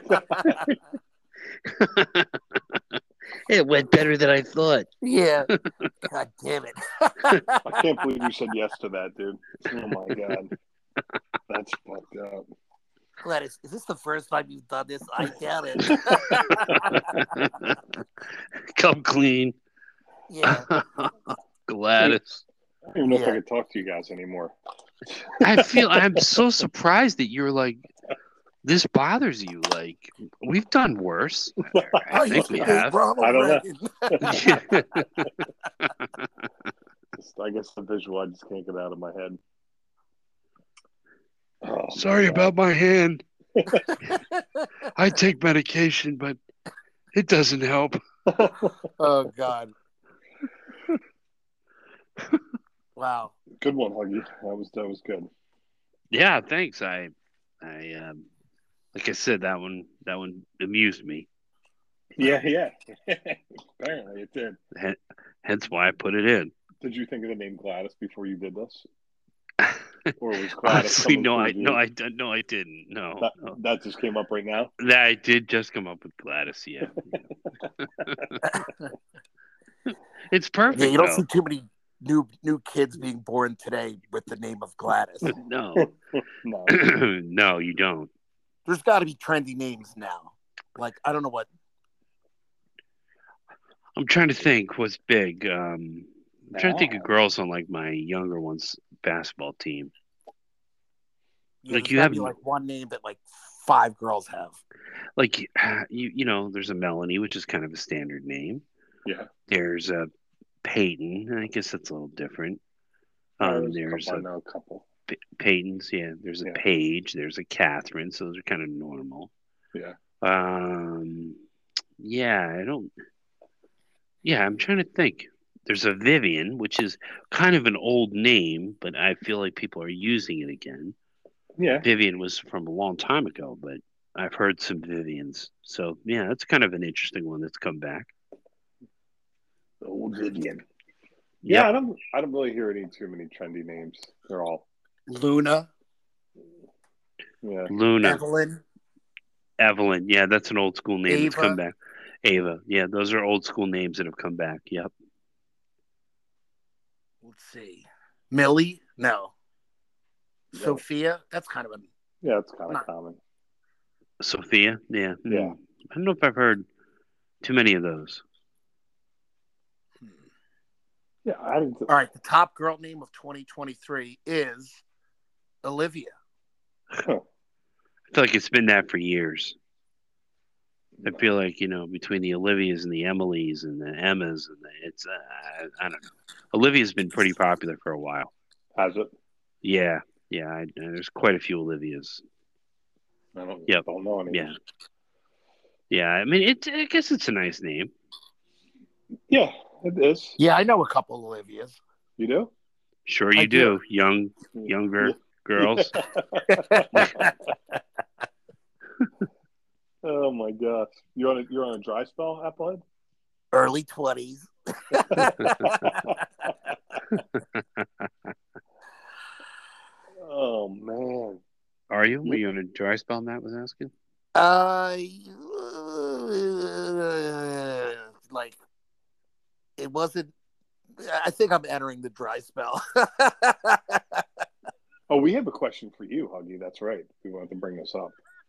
It went better than I thought. Yeah. God damn it. I can't believe you said yes to that, dude. Oh my god. That's fucked up. Gladys, is this the first time you've done this? I doubt it. Come clean. Yeah. Gladys. I don't even know if I Yeah. can talk to you guys anymore. I feel I'm so surprised that you're like this bothers you. Like we've done worse. I think used we to date have. Ronald I don't know. Reagan. Just, I guess the visual I just can't get out of my head. Oh, my Sorry God. about my hand. I take medication, but it doesn't help. Oh God. Wow. Good one, Huggy. That was that was good. Yeah, thanks. I, I, um, like I said, that one, that one amused me. Yeah, yeah. Apparently it did. H- Hence why I put it in. Did you think of the name Gladys before you did this? Or was Gladys Honestly, coming no, through I, you? no, I, d- no, I didn't. No, That, no. that just came up right now. That I did just come up with Gladys. Yeah, it's perfect. Yeah, you don't though. see too many new new kids being born today with the name of Gladys. No, No. no, you don't. There's got to be trendy names now. Like I don't know what. I'm trying to think what's big. Um, I'm trying to think of Wow. girls on like my younger one's basketball team. Yeah, Like, there's you gotta have- be like one name that like five girls have. like you you know, there's a Melanie, which is kind of a standard name. Yeah. There's a Peyton. I guess that's a little different. Uh, Um, there's a there's couple. I a know a couple. P- Peyton's. Yeah. There's a Yeah. Paige. There's a Catherine. So those are kind of normal. Yeah. Um, yeah, I don't. Yeah, I'm trying to think. There's a Vivian, which is kind of an old name, but I feel like people are using it again. Yeah. Vivian was from a long time ago, but I've heard some Vivians. So yeah, that's kind of an interesting one that's come back. The old Vivian. Yeah, Yep. I don't. I don't really hear any too many trendy names. They're all. Luna, Yeah. Luna, Evelyn, Evelyn. Yeah, that's an old school name that's Ava. come back. Ava. Yeah, those are old school names that have come back. Yep. Let's see. Millie, no. No. Sophia, that's kind of a Yeah, it's kind of Not- common. Sophia. Yeah. Hmm. Yeah. I don't know if I've heard too many of those. Yeah, I didn't. All right. The top girl name of twenty twenty-three is Olivia. I feel like it's been that for years. I feel like, you know, between the Olivias and the Emilys and the Emmas and the, it's, uh, I, I don't know. Olivia's been pretty popular for a while. Has it? Yeah. Yeah. I, there's quite a few Olivias. I don't. Yep. Don't know any. Yeah. Yeah. I mean, it, I guess it's a nice name. Yeah, it is. Yeah, I know a couple Olivias. You do? Sure, you I do. do. Young, younger girls. Oh my gosh, you're on a, you're on a dry spell, Applehead? Early twenties. Oh man. Are you? Were you on a dry spell? Matt was asking. Uh, like it wasn't. I think I'm entering the dry spell. Oh, we have a question for you, Huggy. That's right. We wanted to bring this up.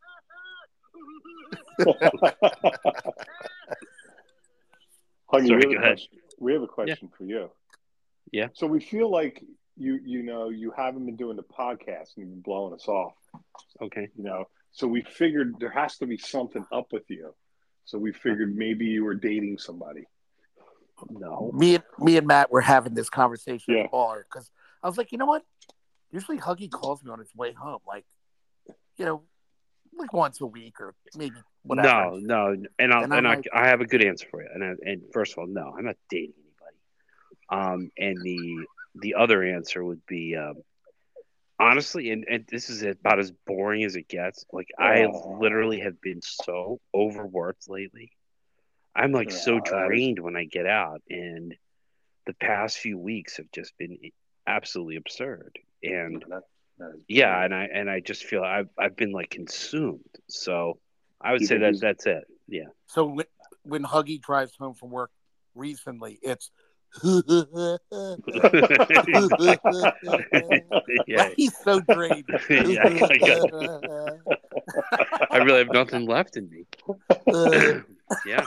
Huggy, Sorry, we, have go a ahead. question, we have a question for you. Yeah. So we feel like you you know you haven't been doing the podcast and you've been blowing us off. Okay. You know, so we figured there has to be something up with you. So we figured maybe you were dating somebody. No. me and me and Matt were having this conversation Yeah. at the bar because I was like, you know what? Usually Huggy calls me on his way home, like, you know, like once a week or maybe whatever. No, no, and I'll, And and, I'm I, like- I have a good answer for you. And I, and first of all, no, I'm not dating anybody. Um, and the the other answer would be, um, honestly, and, and this is about as boring as it gets. Like I Oh. literally have been so overworked lately. I'm like so Yeah, that is- drained when I get out, and the past few weeks have just been absolutely absurd. And That- that is- yeah, and I and I just feel I've I've been like consumed. So I would You say think that he's- that's it. Yeah. So when, when Huggy drives home from work recently, it's Yeah. he's so drained. Yeah, I got- I really have nothing left in me. Yeah.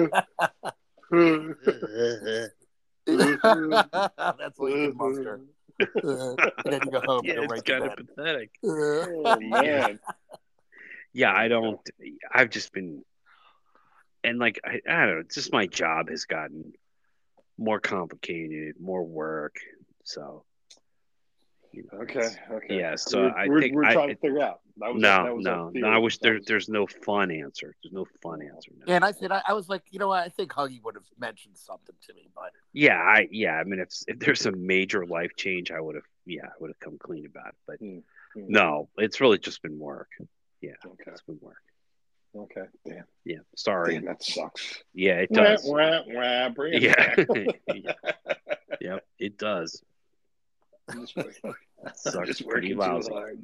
That's what you can muster. And then you go home Yeah, and go it's right to kind of bed. pathetic. Oh man. Yeah, I don't. I've just been, and like I, I don't know. It's just my job has gotten more complicated, more work. So, you know, Okay. it's- Okay. Yeah, so we're, I we're, think we're I- trying to it- figure out. That was no, that was no, our no. theory. I wish That there, was- there's no fun answer. There's no fun answer. No. Yeah, and I said, I, I was like, you know what? I think Huggy would have mentioned something to me, but Yeah, I yeah. I mean, if if there's a major life change, I would have yeah, I would have come clean about it. But Hmm, hmm. no, it's really just been work. Yeah, Okay. it's been work. Okay. Damn. Yeah, sorry. Damn, that sucks. Yeah, it Wah, does. wah, wah, bring it Yeah. back. Yep, it does. I'm just working- It sucks I'm just pretty working too lousy. hard.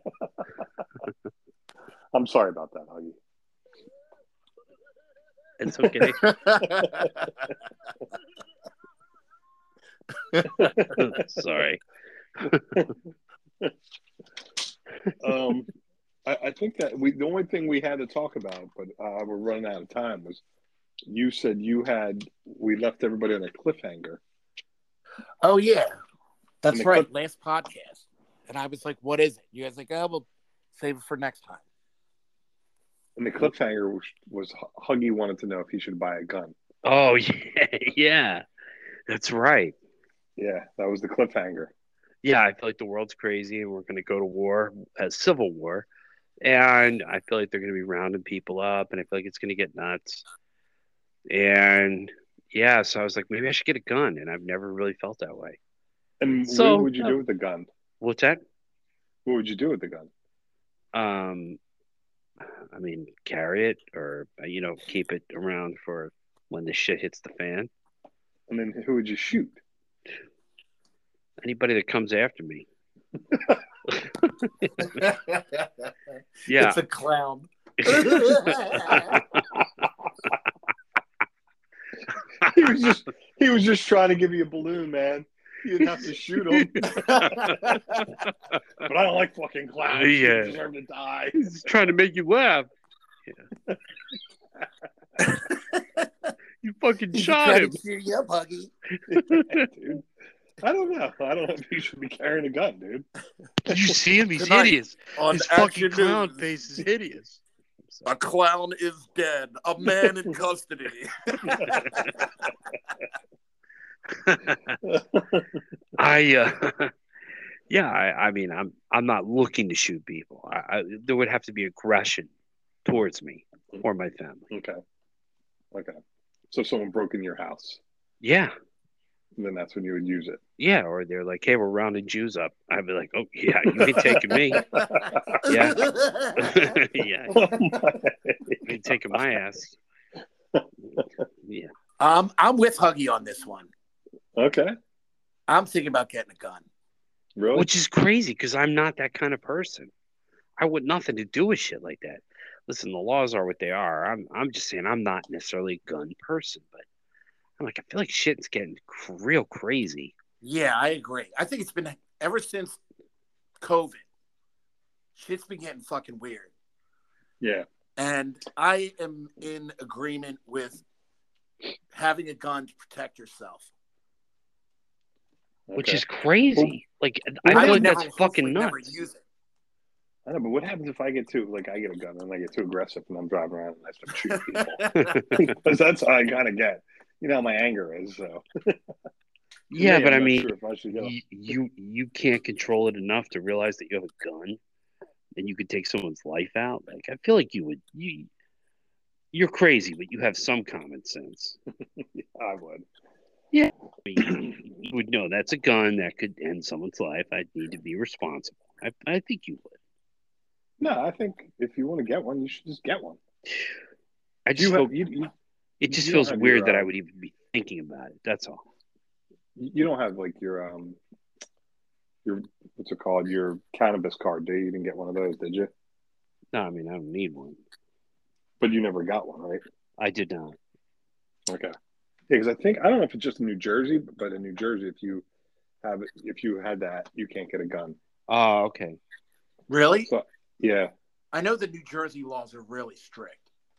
I'm sorry about that, Huggy. It's okay. Sorry. um, I, I think that we the only thing we had to talk about, but uh, we're running out of time, was you said you had we left everybody on a cliffhanger. oh yeah, that's And the right. clip- Last podcast, and I was like, "What is it?" You guys like, "Oh, we'll save it for next time." And the cliffhanger was, was Huggy wanted to know if he should buy a gun. Oh yeah, yeah, that's right. Yeah, that was the cliffhanger. Yeah, I feel like the world's crazy and we're going to go to war, a civil war, and I feel like they're going to be rounding people up, and I feel like it's going to get nuts. And yeah, so I was like, maybe I should get a gun, and I've never really felt that way. And So, what would you uh, do with the gun? What's that? What would you do with the gun? Um, I mean, carry it, or you know, keep it around for when the shit hits the fan. And then who would you shoot? Anybody that comes after me. Yeah, It's a clown. he was just he was just trying to give you a balloon, man. You didn't have to shoot him. But I don't like fucking clowns. Yeah. You deserve to die. He's trying to make you laugh. Yeah. You fucking He's shot trying him. to cheer you up, Huggy. Dude. I don't know. I don't know if you should be carrying a gun, dude. Did you see him? He's Tonight hideous. on His Action fucking clown News. face is hideous. A clown is dead. A man in custody. I, uh, yeah, I, I mean, I'm, I'm not looking to shoot people. I, I, there would have to be aggression towards me or my family. Okay. Okay. So if someone broke in your house, Yeah, then that's when you would use it. yeah. Or they're like, "Hey, we're rounding Jews up." I'd be like, "Oh, yeah, you ain't taking me." Yeah, yeah, you ain't taking my ass. Yeah. Um, I'm with Huggy on this one. Okay. I'm thinking about getting a gun. Really? Which is crazy because I'm not that kind of person. I want nothing to do with shit like that. Listen, the laws are what they are. I'm I'm just saying I'm not necessarily a gun person, but I'm like I feel like shit's getting cr- real crazy. Yeah, I agree. I think it's been ever since COVID. Shit's been getting fucking weird. Yeah. And I am in agreement with having a gun to protect yourself. Which Okay. is crazy. Like I I feel like would never, that's fucking hopefully never nuts. use it. I know, but what happens if I get too like I get a gun and I get too aggressive and I'm driving around and I start shooting people? Because that's how I kind of get. You know how my anger is. So Yeah, me, but I'm I not mean, sure if I should go. you, you you can't control it enough to realize that you have a gun and you could take someone's life out. Like I feel like you would. You you're crazy, but you have some common sense. I would. I mean, you would know that's a gun that could end someone's life. I'd need to be responsible. I I think you would. No, I think if you want to get one, you should just get one. I Do just you feel have, you, you, it just you don't feels have weird your, that I um, would even be thinking about it. That's all. you don't have like your um your what's it called your cannabis card, do you? You didn't get one of those, did you? No, I mean I don't need one. But you never got one, right? I did not. Okay. Yeah, because I think I don't know if it's just in New Jersey, but in New Jersey, if you have it, if you had that, you can't get a gun. Oh, okay. Really? So yeah, I know the New Jersey laws are really strict.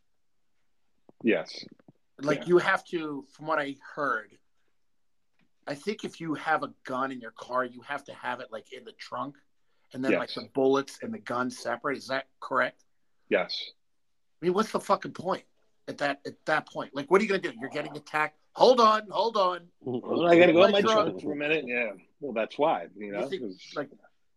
yes, Like Yeah. you have to, from what I heard, I think if you have a gun in your car, you have to have it like in the trunk, and then Yes. like the bullets and the gun separate. Is that correct? yes. I mean, what's the fucking point at that at that point? Like, what are you gonna do? You're getting attacked. Hold on, hold on. Well, I got to go in my My truck. trunk for a minute. Yeah. Well, that's why, you know. You think, 'cause, like,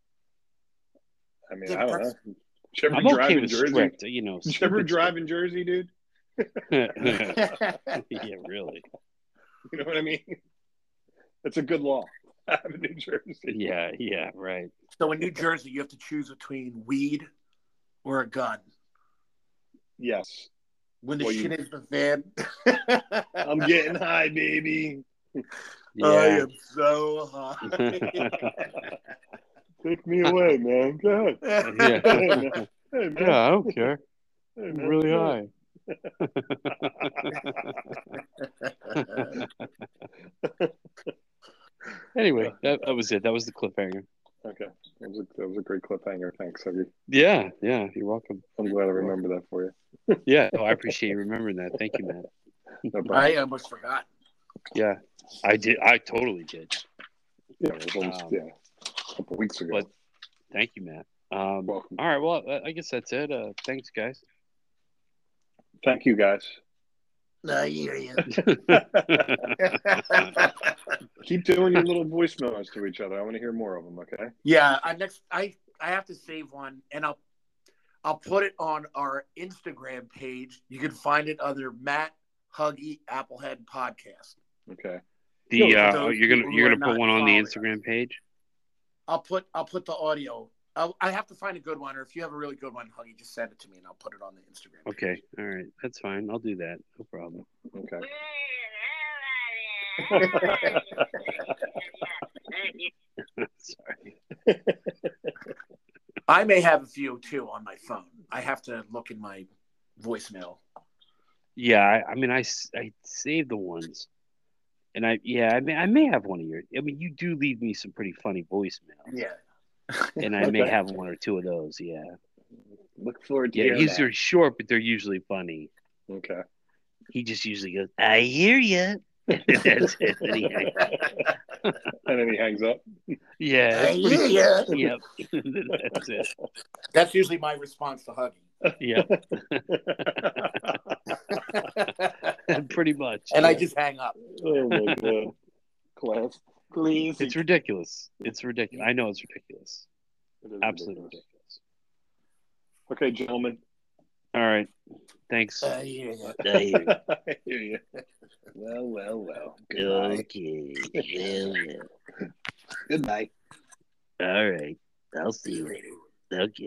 I mean, yeah, I don't know. that's- Did you ever I'm drive okay in with Jersey? strict, you know. Did you ever stupid drive in Jersey, dude? stuff. Yeah, really. You know what I mean? It's a good law. in New Jersey. Yeah, yeah, right. So in New Jersey, you have to choose between weed or a gun. Yes. When the Well, you- shit is the fan. I'm getting high, baby. I Yeah. am so high. Take me away, man. Go ahead. Yeah. Hey, man. Hey, man. Yeah, I don't care. Hey, I'm man. really Go high. Anyway, that, that was it. That was the cliffhanger. Okay. That was, a, that was a great cliffhanger. Thanks, Heavy. Yeah, yeah. You're welcome. I'm glad I remember that for you. Yeah, no, I appreciate you remembering that. Thank you, Matt. No problem. I almost forgot. Yeah, I did. I totally did. Yeah, it was almost, Um, yeah, a couple weeks ago. but- Thank you, Matt. Um, Welcome. all right. Well, I- I guess that's it. Uh, thanks, guys. Thank you, guys. I hear you. Keep doing your little voice memos to each other. I want to hear more of them. Okay. Yeah, I next I I have to save one, and I'll I'll put it on our Instagram page. You can find it under Matt Huggy Applehead Podcast. Okay. The Yo, for uh, those you're gonna people who you're are gonna put not one on the following Instagram us. page. I'll put I'll put the audio. I'll, I have to find a good one, or if you have a really good one, Huggy, just send it to me, and I'll put it on the Instagram. Okay, all right, that's fine. I'll do that. No problem. Okay. Sorry. I may have a few too on my phone. I have to look in my voicemail. Yeah, I, I mean, I, s- I saved the ones, and I yeah, I may I may have one of your. I mean, you do leave me some pretty funny voicemails. Yeah. And I may Okay. have one or two of those. Yeah, Look forward to yeah. hearing These that. are short, but they're usually funny. Okay. He just usually goes, "I hear you." That's it. And he hangs- And then he hangs up. yeah, I it's pretty. hear ya. Yep, that's it. That's usually my response to Huggy. Yep, pretty much. And I yeah. just hang up. Oh my god. Class. Please. It's ridiculous. It's ridiculous. I know it's ridiculous. It is Absolutely ridiculous. ridiculous. Okay, gentlemen. All right. Thanks. I hear ya. I hear you. I hear you. Well, well, well. Good night. Okay. Well, well. Good night. All right. I'll see you later. Okay.